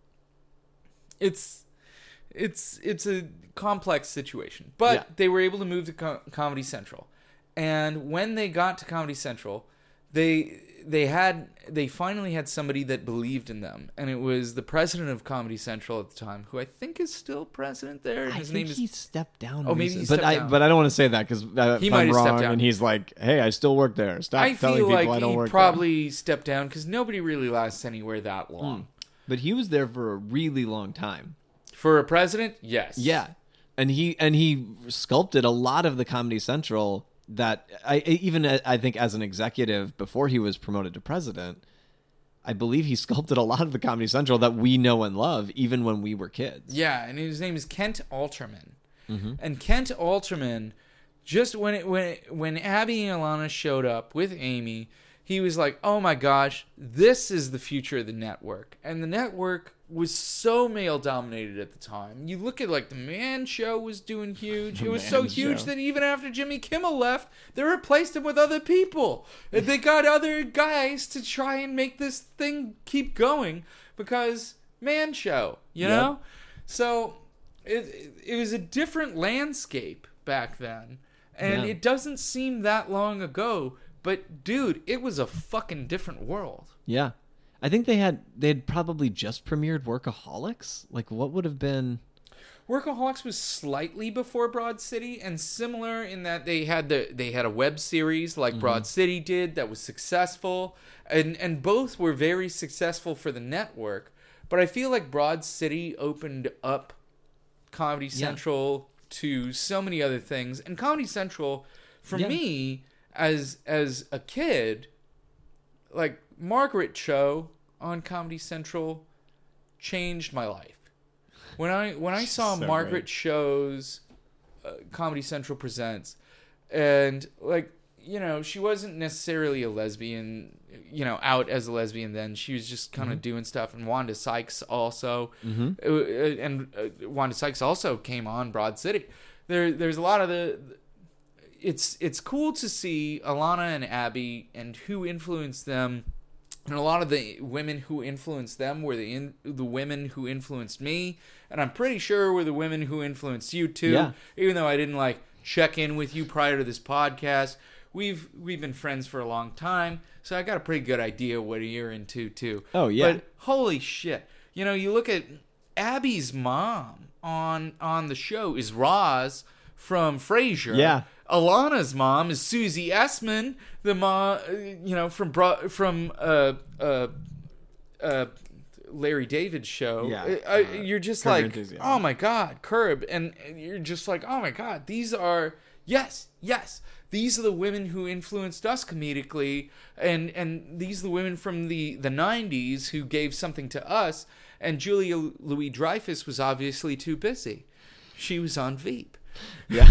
it's it's it's a complex situation, but Yeah. they were able to move to Co- Comedy Central, and when they got to Comedy Central, they they had they finally had somebody that believed in them, and it was the president of Comedy Central at the time, who I think is still president there. And I his think name he is stepped down. Oh, maybe he recently. stepped but I, down. But I don't want to say that because uh, He if might I'm have stepped wrong, down. and he's like, "Hey, I still work there. Stop I telling feel people like I don't he work probably stepped down because nobody really lasts anywhere that long. there." But he was there for a really long time. For a president, yes. Yeah, and he and he sculpted a lot of the Comedy Central that I even uh, I think as an executive before he was promoted to president, I believe he sculpted a lot of the Comedy Central that we know and love, even when we were kids. Yeah, and his name is Kent Alterman. Mm-hmm. And Kent Alterman, just when it, when it, when Abby and Alana showed up with Amy, he was like, "Oh my gosh, this is the future of the network." And the network was so male dominated at the time. You look at like the Man Show was doing huge. The It was so Man huge Show. that even after Jimmy Kimmel left, they replaced him with other people. And they got other guys to try and make this thing keep going because Man Show, you Yep. know? So it, it it was a different landscape back then. And Yeah. it doesn't seem that long ago, but dude, it was a fucking different world. Yeah. I think they had they had probably just premiered Workaholics. Like, what would have been? Workaholics was slightly before Broad City, and similar in that they had the they had a web series like Mm-hmm. Broad City did that was successful, and and both were very successful for the network. But I feel like Broad City opened up Comedy Yeah. Central to so many other things, and Comedy Central, for Yeah. me as as a kid, like Margaret Cho on Comedy Central changed my life. When I when I saw So Margaret great. Cho's uh, Comedy Central Presents, and like you know, she wasn't necessarily a lesbian, you know, out as a lesbian then. She was just kind of Mm-hmm. doing stuff. And Wanda Sykes also, Mm-hmm. uh, uh, and uh, Wanda Sykes also came on Broad City. There, there's a lot of the. It's it's cool to see Alana and Abby and who influenced them. And a lot of the women who influenced them were the in, the women who influenced me, and I'm pretty sure were the women who influenced you too. Yeah. Even though I didn't like check in with you prior to this podcast, we've we've been friends for a long time, so I got a pretty good idea what you're into too. Oh, yeah. But holy shit, you know, you look at Abby's mom on on the show is Roz from Frasier. Yeah. Alana's mom is Susie Essman, the mom, you know, from Bro- from uh uh uh Larry David's show. Yeah. I, I, Uh, you're just Curb Your like, Enthusiasm. oh my god, Curb, and, and you're just like, oh my god, these are yes, yes, these are the women who influenced us comedically, and and these are the women from the the nineties who gave something to us. And Julia Louis Dreyfus was obviously too busy. She was on Veep. Yeah.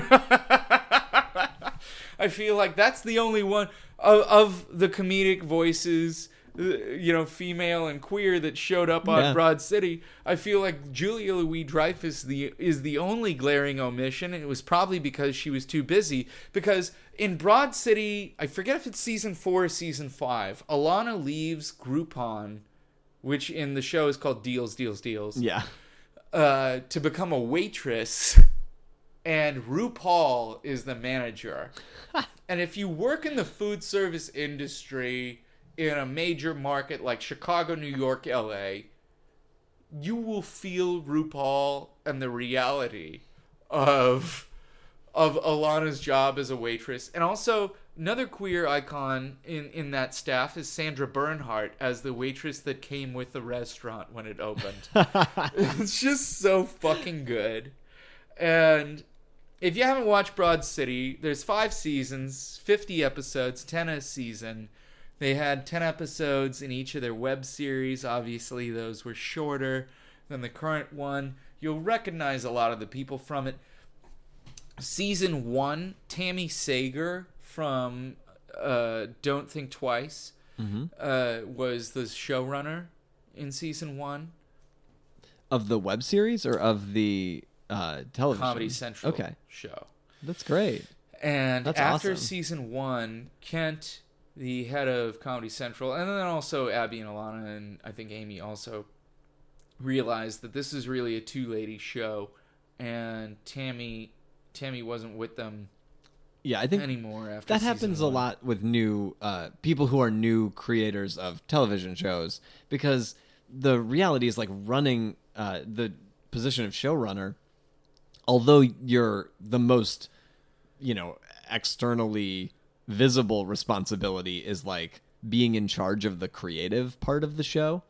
I feel like that's the only one of, of the comedic voices, uh, you know, female and queer that showed up on Yeah. Broad City. I feel like Julia Louis Dreyfus the is the only glaring omission, and it was probably because she was too busy. Because in Broad City, I forget if it's season four or season five, Alana leaves Groupon, which in the show is called Deals, Deals, Deals, Yeah. uh, to become a waitress. And RuPaul is the manager. And if you work in the food service industry in a major market like Chicago, New York, L A, you will feel RuPaul and the reality of of Alana's job as a waitress. And also, another queer icon in, in that staff is Sandra Bernhardt as the waitress that came with the restaurant when it opened. It's just so fucking good. And if you haven't watched Broad City, there's five seasons, fifty episodes, ten a season. They had ten episodes in each of their web series. Obviously, those were shorter than the current one. You'll recognize a lot of the people from it. Season one, Tammy Sager from uh, Don't Think Twice Mm-hmm. uh, was the showrunner in season one. Of the web series or of the uh, television? Comedy Central okay. show. That's great. And That's after awesome. season one, Kent, the head of Comedy Central, and then also Abby and Alana, and I think Amy also realized that this is really a two-lady show, and Tammy Tammy wasn't with them Yeah, I think anymore after that season happens a one. lot with new uh, people who are new creators of television shows, because the reality is like running uh, the position of showrunner, although you're the most, you know, externally visible responsibility is like being in charge of the creative part of the show.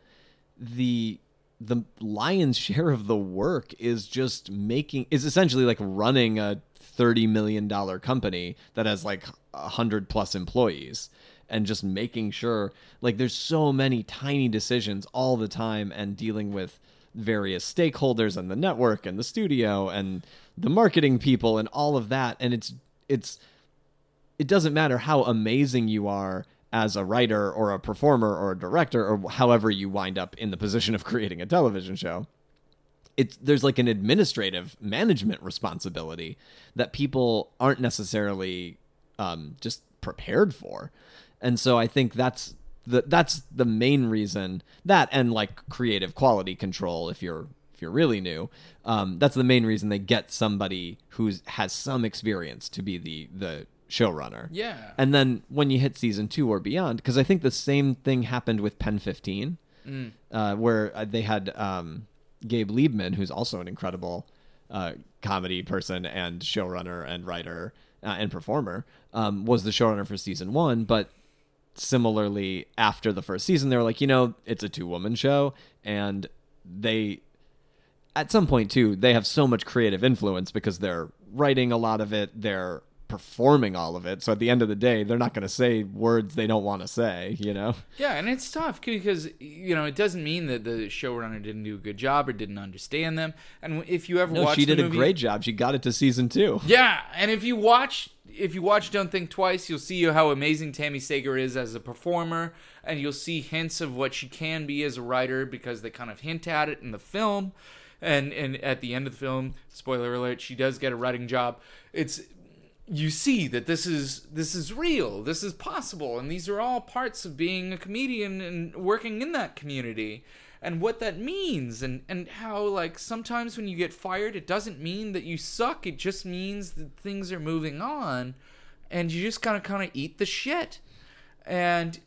The the lion's share of the work is just making is essentially like running a thirty million dollars company that has like a hundred plus employees, and just making sure like there's so many tiny decisions all the time, and dealing with various stakeholders and the network and the studio and the marketing people and all of that. And it's it's it doesn't matter how amazing you are as a writer or a performer or a director, or however you wind up in the position of creating a television show. It's there's like an administrative management responsibility that people aren't necessarily um, just prepared for. And so I think that's the that's the main reason, that and like creative quality control if you're if you're really new. Um, that's the main reason they get somebody who has some experience to be the the showrunner. Yeah. And then when you hit season two or beyond, because I think the same thing happened with Pen fifteen, Mm. uh, where uh, they had um, Gabe Liebman, who's also an incredible uh, comedy person and showrunner and writer uh, and performer, um, was the showrunner for season one. But similarly, after the first season, they were like, you know, it's a two-woman show, and they, at some point too, they have so much creative influence because they're writing a lot of it, they're performing all of it. So at the end of the day, they're not going to say words they don't want to say, you know? Yeah, and it's tough because, you know, it doesn't mean that the showrunner didn't do a good job or didn't understand them. And if you ever No, watch she the did a movie, great job. She got it to season two. Yeah, and if you watch if you watch Don't Think Twice, you'll see how amazing Tammy Sager is as a performer, and you'll see hints of what she can be as a writer because they kind of hint at it in the film. And and at the end of the film, spoiler alert, she does get a writing job. It's you see that this is this is real, this is possible, and these are all parts of being a comedian and working in that community, and what that means, and, and how, like, sometimes when you get fired, it doesn't mean that you suck, it just means that things are moving on, and you just gotta kind of eat the shit. And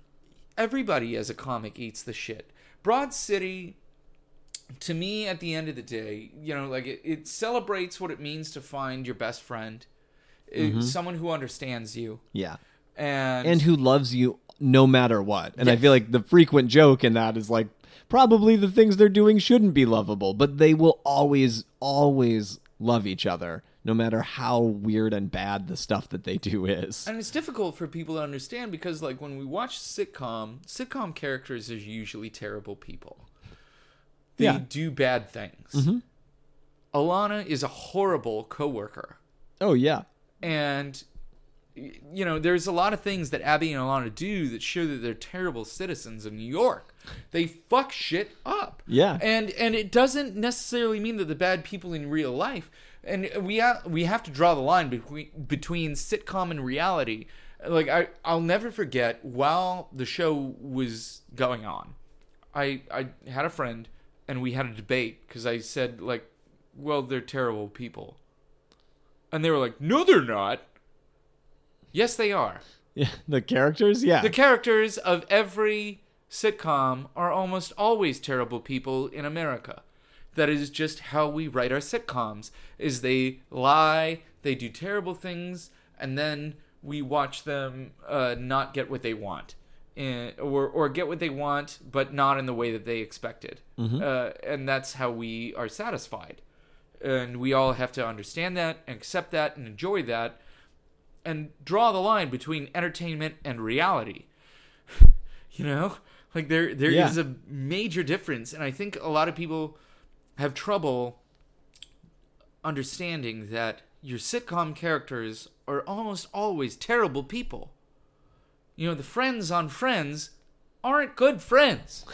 everybody as a comic eats the shit. Broad City, to me, at the end of the day, you know, like, it, it celebrates what it means to find your best friend. Mm-hmm. Someone who understands you. Yeah. And And who loves you no matter what. And Yes. I feel like the frequent joke in that is like, probably the things they're doing shouldn't be lovable, but they will always, always love each other, no matter how weird and bad the stuff that they do is. And it's difficult for people to understand because, like, when we watch sitcom, sitcom characters are usually terrible people. They Yeah. do bad things. Mm-hmm. Alana is a horrible coworker. Oh, yeah. And, you know, there's a lot of things that Abby and Alana do that show that they're terrible citizens of New York. They fuck shit up. Yeah. And and it doesn't necessarily mean that they're bad people in real life. And we ha- we have to draw the line between between sitcom and reality. Like, I, I'll never forget, while the show was going on, I, I had a friend, and we had a debate, because I said, like, well, they're terrible people. And they were like, no, they're not. Yes, they are. Yeah. The characters? Yeah. The characters of every sitcom are almost always terrible people in America. That is just how we write our sitcoms, is they lie, they do terrible things, and then we watch them uh, not get what they want. And, or or get what they want, but not in the way that they expected. Mm-hmm. Uh, and that's how we are satisfied. And we all have to understand that, and accept that, and enjoy that, and draw the line between entertainment and reality. You know? Like, there there Yeah. is a major difference, and I think a lot of people have trouble understanding that your sitcom characters are almost always terrible people. You know, the friends on Friends aren't good friends.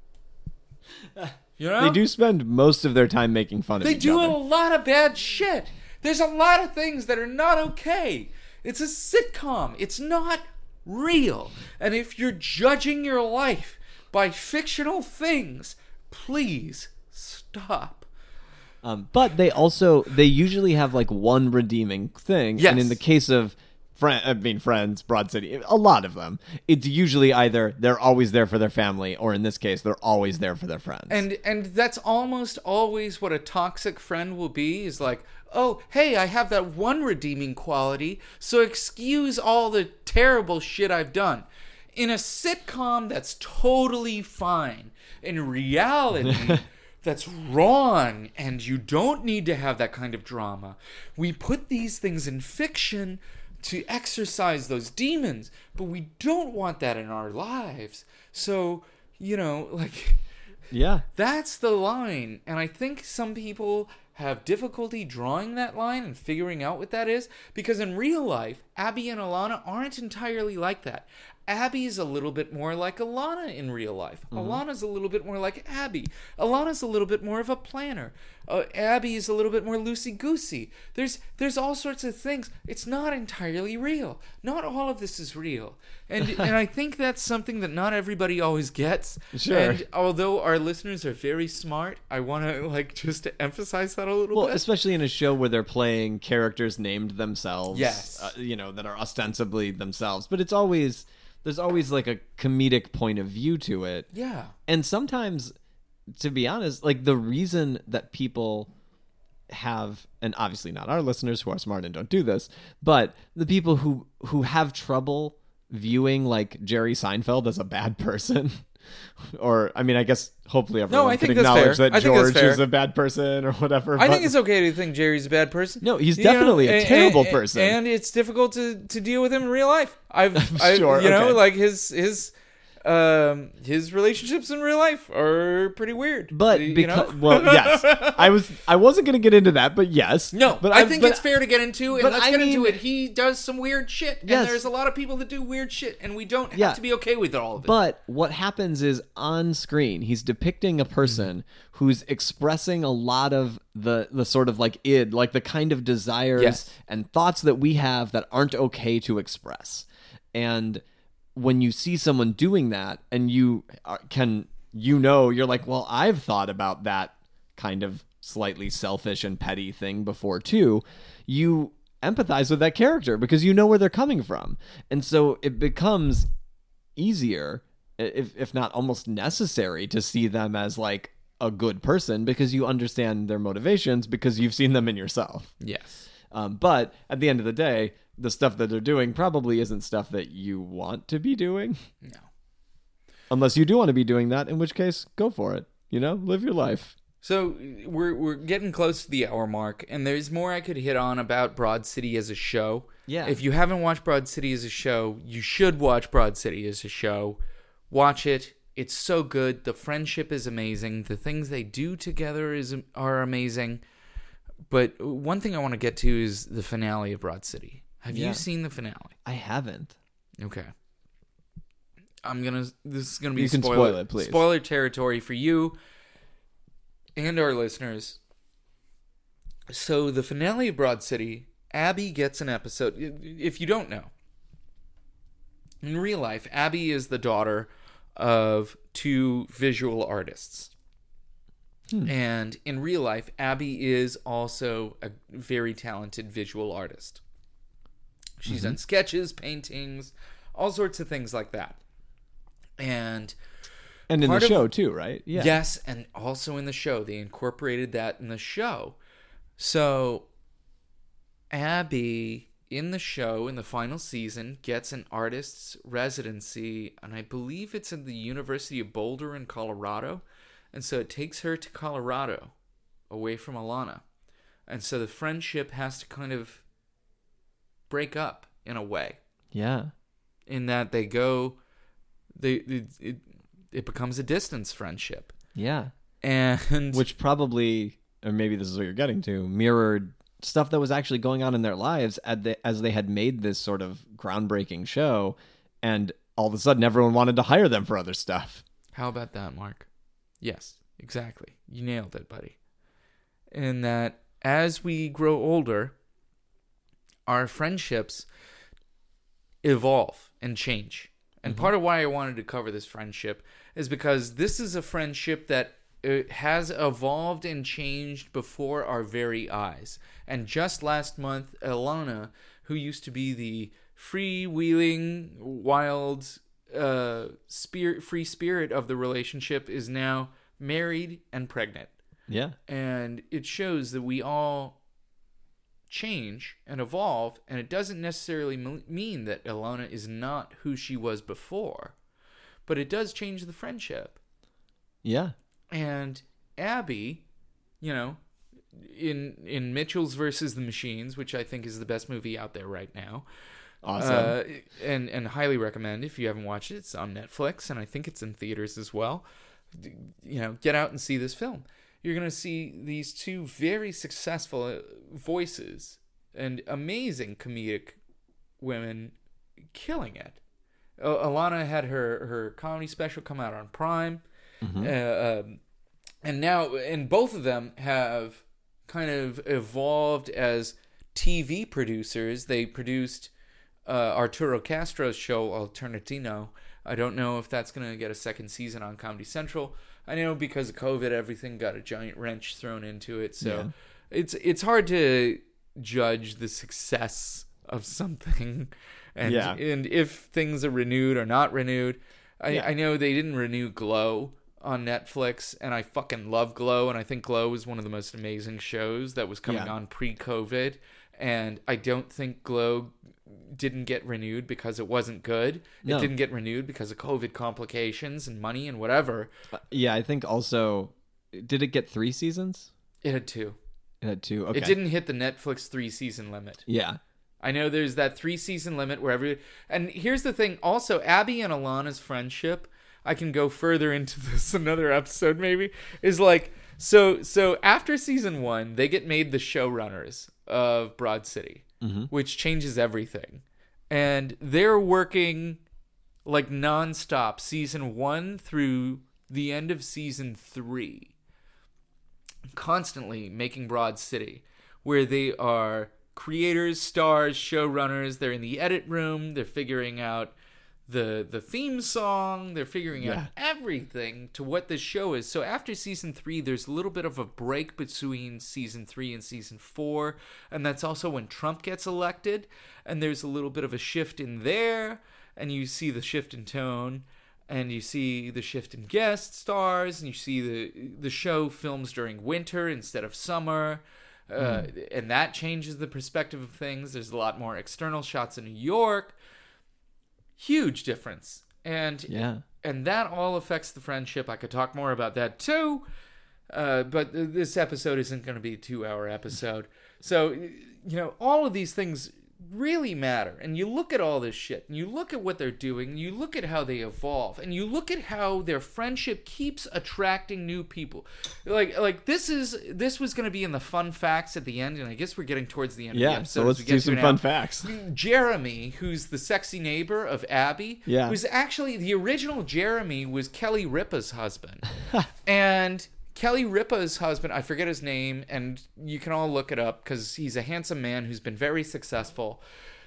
You know? They do spend most of their time making fun of They each do other. a lot of bad shit. There's a lot of things that are not okay. It's a sitcom. It's not real. And if you're judging your life by fictional things, please stop. Um, but they also, they usually have like one redeeming thing. Yes. And in the case of, Friend, I mean, Friends, Broad City, a lot of them, it's usually either they're always there for their family, or in this case, they're always there for their friends. And and that's almost always what a toxic friend will be, is like, oh, hey, I have that one redeeming quality, so excuse all the terrible shit I've done. In a sitcom, that's totally fine. In reality, that's wrong, and you don't need to have that kind of drama. We put these things in fiction to exercise those demons, but we don't want that in our lives. So, you know, like, yeah. that's the line. And I think some people have difficulty drawing that line and figuring out what that is, because in real life, Abby and Alana aren't entirely like that. Abby's a little bit more like Alana in real life. Mm-hmm. Alana's a little bit more like Abby. Alana's a little bit more of a planner. Uh, Abby is a little bit more loosey-goosey. There's there's all sorts of things. It's not entirely real. Not all of this is real. And and I think that's something that not everybody always gets. Sure. And although our listeners are very smart, I want to like just to emphasize that a little Well, bit. especially in a show where they're playing characters named themselves. Yes. Uh, you know, that are ostensibly themselves. But it's always... There's always like a comedic point of view to it. Yeah. And sometimes, to be honest, like the reason that people have, and obviously not our listeners who are smart and don't do this, but the people who, who have trouble viewing like Jerry Seinfeld as a bad person, or, I mean, I guess hopefully everyone No, I can think that's acknowledge fair. that I think that's George fair. is a bad person or whatever. I but- think it's okay to think Jerry's a bad person. No, he's You know, definitely a and- terrible and- person. and it's difficult to, to deal with him in real life. I've, I've Sure, you know, okay. like his his um his relationships in real life are pretty weird. But you because know? well, yes, I was I wasn't going to get into that, but yes, No, but I think but- it's fair to get into, and but let's I get into mean- it. He does some weird shit, Yes. and there's a lot of people that do weird shit, and we don't have Yeah. to be okay with all of it. But what happens is on screen, he's depicting a person who's expressing a lot of the the sort of like id, like the kind of desires Yes. and thoughts that we have that aren't okay to express. And when you see someone doing that, and you are- can, you know, you're like, well, I've thought about that kind of slightly selfish and petty thing before too. You empathize with that character because you know where they're coming from. And so it becomes easier, if if not almost necessary, to see them as like a good person because you understand their motivations because you've seen them in yourself. yes. Um, but at the end of the day, the stuff that they're doing probably isn't stuff that you want to be doing. No. Unless you do want to be doing that, in which case, go for it. You know, live your life. So we're we're getting close to the hour mark, and there's more I could hit on about Broad City as a show. Yeah. If you haven't watched Broad City as a show, you should watch Broad City as a show. Watch it. It's so good. The friendship is amazing. The things they do together is are amazing. But one thing I want to get to is the finale of Broad City. Have Yeah. you seen the finale? I haven't. Okay. I'm gonna. This is gonna be You can spoiler, spoil it, please. spoiler territory for you and our listeners. So the finale of Broad City, Abby gets an episode. If you don't know, in real life, Abby is the daughter of two visual artists. Hmm. And in real life, Abby is also a very talented visual artist. She's Mm-hmm. done sketches, paintings, all sorts of things like that. And And in the Part of- show, too, right? Yeah. yes, and also in the show, they incorporated that in the show. So Abby in the show, in the final season, gets an artist's residency, and I believe it's in the University of Boulder in Colorado. And so it takes her to Colorado, away from Alana. And so the friendship has to kind of break up in a way. Yeah. In that they go, they it, it, it becomes a distance friendship. Yeah. And which probably, or maybe this is what you're getting to, mirrored stuff that was actually going on in their lives as they, as they had made this sort of groundbreaking show, and all of a sudden everyone wanted to hire them for other stuff. How about that, Mark? Yes, exactly. You nailed it, buddy. In that as we grow older, our friendships evolve and change. And mm-hmm. part of why I wanted to cover this friendship is because this is a friendship that uh, has evolved and changed before our very eyes. And just last month, Alana, who used to be the freewheeling, wild, uh, spirit, free spirit of the relationship, is now married and pregnant. Yeah. And it shows that we all change and evolve, and it doesn't necessarily m- mean that Alana is not who she was before, but it does change the friendship. Yeah. And Abby, you know, in in Mitchell's versus the Machines, which I think is the best movie out there right now. Awesome. Uh, and, and highly recommend if you haven't watched it. It's on Netflix, and I think it's in theaters as well. You know, get out and see this film. You're going to see these two very successful voices and amazing comedic women killing it. Uh, Alana had her, her comedy special come out on Prime. Mm-hmm. Uh, um, and now, and both of them have kind of evolved as T V producers. They produced uh, Arturo Castro's show, Alternatino. I don't know if that's going to get a second season on Comedy Central. I know because of COVID, everything got a giant wrench thrown into it. So yeah. it's it's hard to judge the success of something and yeah. and if things are renewed or not renewed. I, yeah. I know they didn't renew Glow on Netflix, and I fucking love Glow, and I think Glow was one of the most amazing shows that was coming yeah. on pre-COVID, and I don't think Glow didn't get renewed because it wasn't good. No. It didn't get renewed because of COVID complications and money and whatever. Uh, yeah, I think also, did it get three seasons? It had two. It had two, okay. It didn't hit the Netflix three-season limit. Yeah. I know there's that three-season limit where every... And here's the thing, also, Abby and Alana's friendship, I can go further into this another episode maybe, is like, so so after season one, they get made the showrunners of Broad City. Mm-hmm. Which changes everything. And they're working like nonstop season one through the end of season three. Constantly making Broad City, where they are creators, stars, showrunners. They're in the edit room. They're figuring out the the theme song. They're figuring yeah. out everything to what this show is. So after season three, there's a little bit of a break between season three and season four. And that's also when Trump gets elected. And there's a little bit of a shift in there. And you see the shift in tone. And you see the shift in guest stars. And you see the, the show films during winter instead of summer. Uh, mm. And that changes the perspective of things. There's a lot more external shots in New York. Huge difference. And yeah. and that all affects the friendship. I could talk more about that too. Uh, but this episode isn't going to be a two-hour episode. So, you know, all of these things really matter. And you look at all this shit, and you look at what they're doing, and you look at how they evolve, and you look at how their friendship keeps attracting new people. Like, like this is this was going to be in the fun facts at the end, and I guess we're getting towards the end yeah, of the episode. So let's do some fun facts. Jeremy, who's the sexy neighbor of Abby, yeah. was actually, the original Jeremy was Kelly Ripa's husband. And Kelly Ripa's husband, I forget his name, and you can all look it up because he's a handsome man who's been very successful.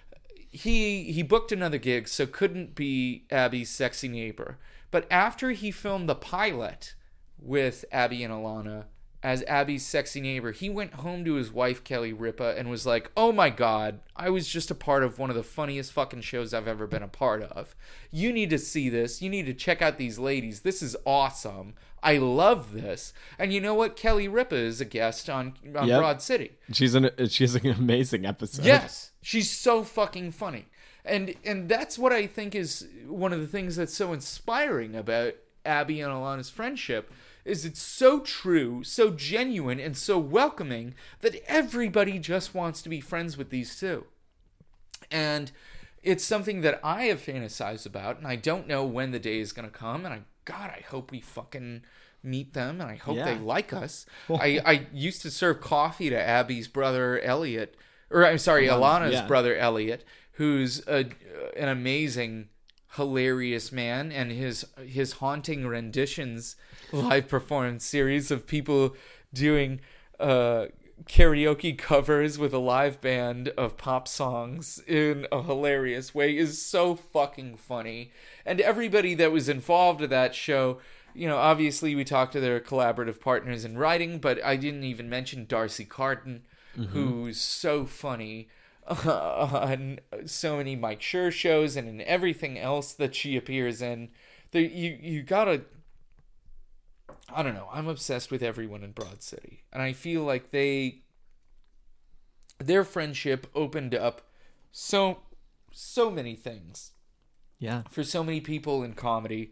He he booked another gig, so couldn't be Abby's sexy neighbor. But after he filmed the pilot with Abby and Alana, as Abby's sexy neighbor, he went home to his wife, Kelly Ripa, and was like, oh my God, I was just a part of one of the funniest fucking shows I've ever been a part of. You need to see this. You need to check out these ladies. This is awesome. I love this. And you know what? Kelly Ripa is a guest on, on Yep. Broad City. She's an she's an amazing episode. Yes. She's so fucking funny. And and that's what I think is one of the things that's so inspiring about Abby and Alana's friendship, is it's so true, so genuine, and so welcoming that everybody just wants to be friends with these two. And it's something that I have fantasized about, and I don't know when the day is going to come, and I, God, I hope we fucking meet them, and I hope Yeah. they like us. I, I used to serve coffee to Abby's brother, Elliot, or I'm sorry, Alana's yeah. brother, Elliot, who's a, an amazing, hilarious man, and his his haunting renditions live performance series of people doing uh, karaoke covers with a live band of pop songs in a hilarious way is so fucking funny. And everybody that was involved in that show, you know, obviously we talked to their collaborative partners in writing, but I didn't even mention Darcy Carton, mm-hmm. who's so funny uh, on so many Mike Schur shows and in everything else that she appears in. The, you, you gotta... I don't know. I'm obsessed with everyone in Broad City. And I feel like they... Their friendship opened up so, so many things. Yeah. For so many people in comedy.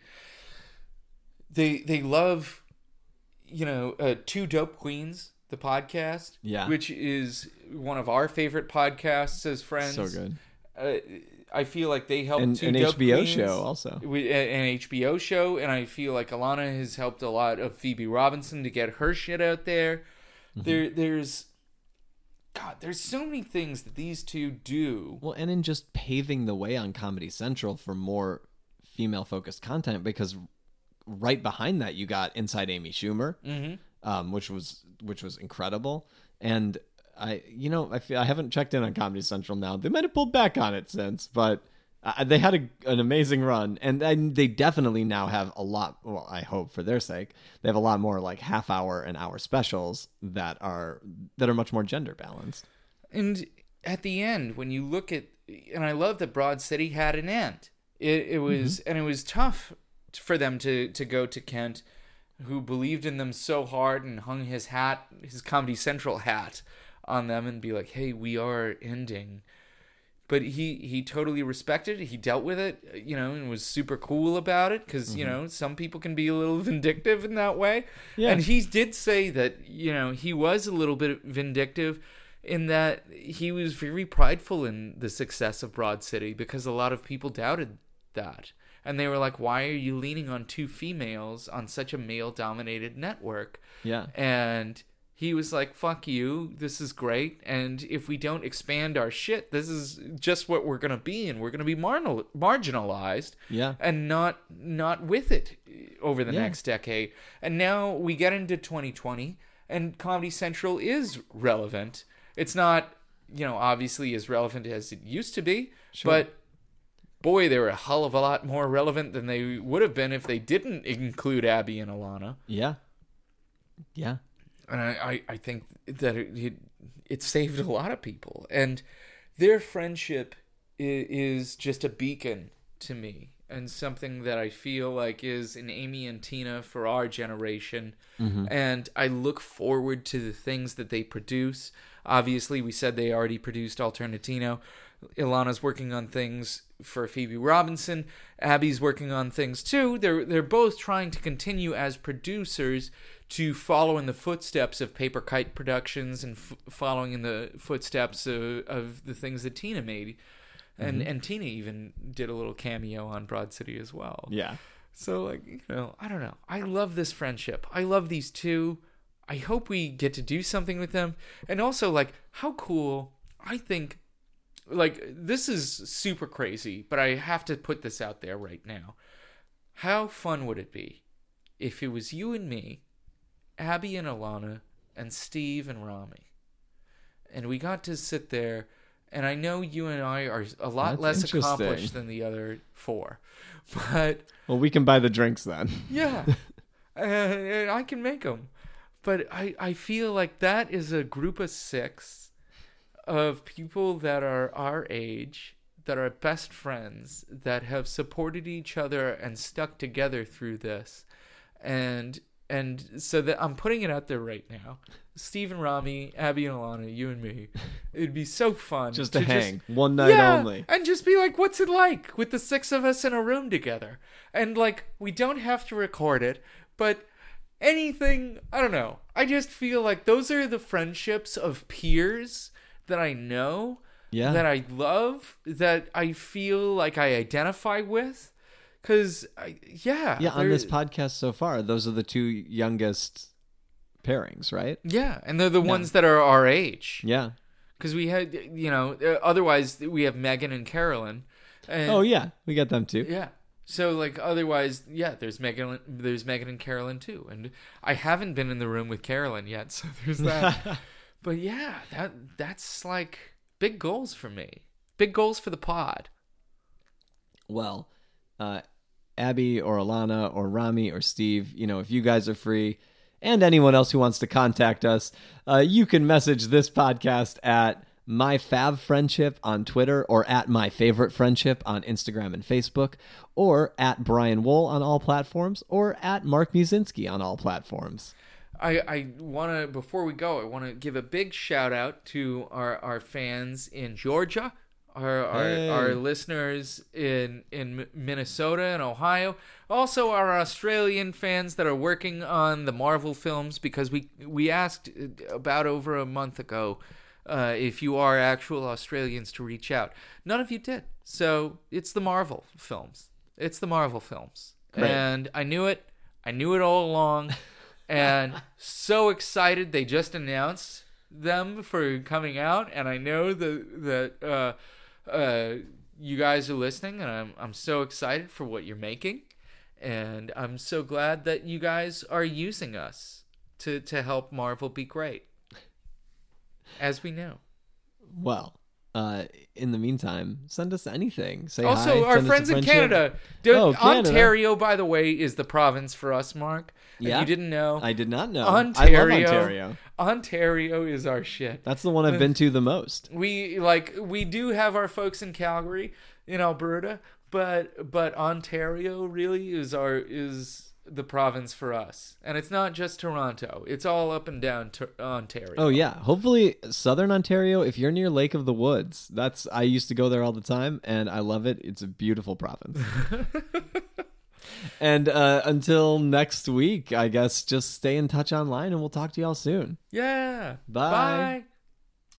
They they love, you know, uh, Two Dope Queens, the podcast. Yeah. Which is one of our favorite podcasts as friends. So good. Uh, I feel like they helped And Two an Dope H B O Queens show also. with an H B O show, and I feel like Alana has helped a lot of Phoebe Robinson to get her shit out there. Mm-hmm. There, there's, God, there's so many things that these two do. Well, and in just paving the way on Comedy Central for more female-focused content, because right behind that you got Inside Amy Schumer, mm-hmm. um, which was which was incredible, and. I, you know, I feel I haven't checked in on Comedy Central now. They might have pulled back on it since, but uh, they had a, an amazing run, and, and they definitely now have a lot. Well, I hope for their sake, they have a lot more like half hour and hour specials that are that are much more gender balanced. And at the end, when you look at, and I love that Broad City had an end. It, it was, mm-hmm. and it was tough for them to to go to Kent, who believed in them so hard and hung his hat, his Comedy Central hat, on them and be like, hey, we are ending. But he he totally respected it. He dealt with it, you know, and was super cool about it, because mm-hmm. you know, some people can be a little vindictive in that way. Yeah. And he did say that, you know, he was a little bit vindictive in that he was very prideful in the success of Broad City, because a lot of people doubted that, and they were like, why are you leaning on two females on such a male dominated network? Yeah. And he was like, fuck you, this is great, and if we don't expand our shit, this is just what we're going to be, and we're going to be mar- marginalized yeah. and not not with it over the yeah. next decade. And now we get into twenty twenty, and Comedy Central is relevant. It's not, you know, obviously as relevant as it used to be, sure. but boy, they were a hell of a lot more relevant than they would have been if they didn't include Abby and Alana. Yeah. Yeah. And I, I, I think that it, it it saved a lot of people. And their friendship is, is just a beacon to me, and something that I feel like is an Amy and Tina for our generation. Mm-hmm. And I look forward to the things that they produce. Obviously, we said they already produced Alternatino. Ilana's working on things for Phoebe Robinson. Abby's working on things too. They're they're both trying to continue as producers to follow in the footsteps of Paper Kite Productions, and f- following in the footsteps of, of the things that Tina made. And mm-hmm. and Tina even did a little cameo on Broad City as well. Yeah. So, like, you know, I don't know. I love this friendship. I love these two. I hope we get to do something with them. And also, like, how cool, I think, like, this is super crazy, but I have to put this out there right now. How fun would it be if it was you and me, Abby and Alana, and Steve and Rami, and we got to sit there, and I know you and I are a lot That's less accomplished than the other four, but... Well, we can buy the drinks then. Yeah, and I can make them. but I, I feel like that is a group of six of people that are our age, that are best friends, that have supported each other and stuck together through this. And and so that I'm putting it out there right now. Steve and Rami, Abby and Alana, you and me. It'd be so fun. Just to, to hang. Just, One night yeah, only. And just be like, what's it like with the six of us in a room together? And like, we don't have to record it, but anything, I don't know. I just feel like those are the friendships of peers that I know, yeah. that I love, that I feel like I identify with. Because, yeah. Yeah, on this podcast so far, those are the two youngest pairings, right? Yeah, and they're the yeah. ones that are our age. Yeah. Because we had, you know, otherwise we have Megan and Carolyn. And, oh, yeah. We got them too. Yeah. So, like, otherwise, yeah, there's Megan, there's Megan and Carolyn too. And I haven't been in the room with Carolyn yet, so there's that. But yeah, that that's like big goals for me. Big goals for the pod. Well, uh, Abby or Alana or Rami or Steve, you know, if you guys are free, and anyone else who wants to contact us, uh, you can message this podcast at MyFavFriendship on Twitter, or at MyFavoriteFriendship on Instagram and Facebook, or at Brian Wool on all platforms, or at Mark Musinski on all platforms. I, I want to, before we go, I want to give a big shout out to our, our fans in Georgia, our our, hey. our listeners in, in Minnesota and Ohio, also our Australian fans that are working on the Marvel films, because we, we asked about over a month ago uh, if you are actual Australians to reach out. None of you did. So it's the Marvel films. It's the Marvel films. Great. And I knew it. I knew it all along. And so excited they just announced them for coming out, and I know that that uh, uh, you guys are listening, and I'm I'm so excited for what you're making, and I'm so glad that you guys are using us to to help Marvel be great, as we know. Well, uh, in the meantime, send us anything. Say also, hi, our send us friends a in friendship. Canada. Dude, Oh, Canada. Ontario, by the way, is the province for us, Mark. If Yeah. you didn't know, I did not know. Ontario, I love Ontario. Ontario is our shit. That's the one I've been to the most. We like we do have our folks in Calgary, in Alberta, but but Ontario really is our is the province for us, and it's not just Toronto; it's all up and down to Ontario. Oh yeah, hopefully Southern Ontario. If you're near Lake of the Woods, that's I used to go there all the time, and I love it. It's a beautiful province. And uh, until next week, I guess just stay in touch online, and we'll talk to y'all soon. Yeah. Bye. Bye.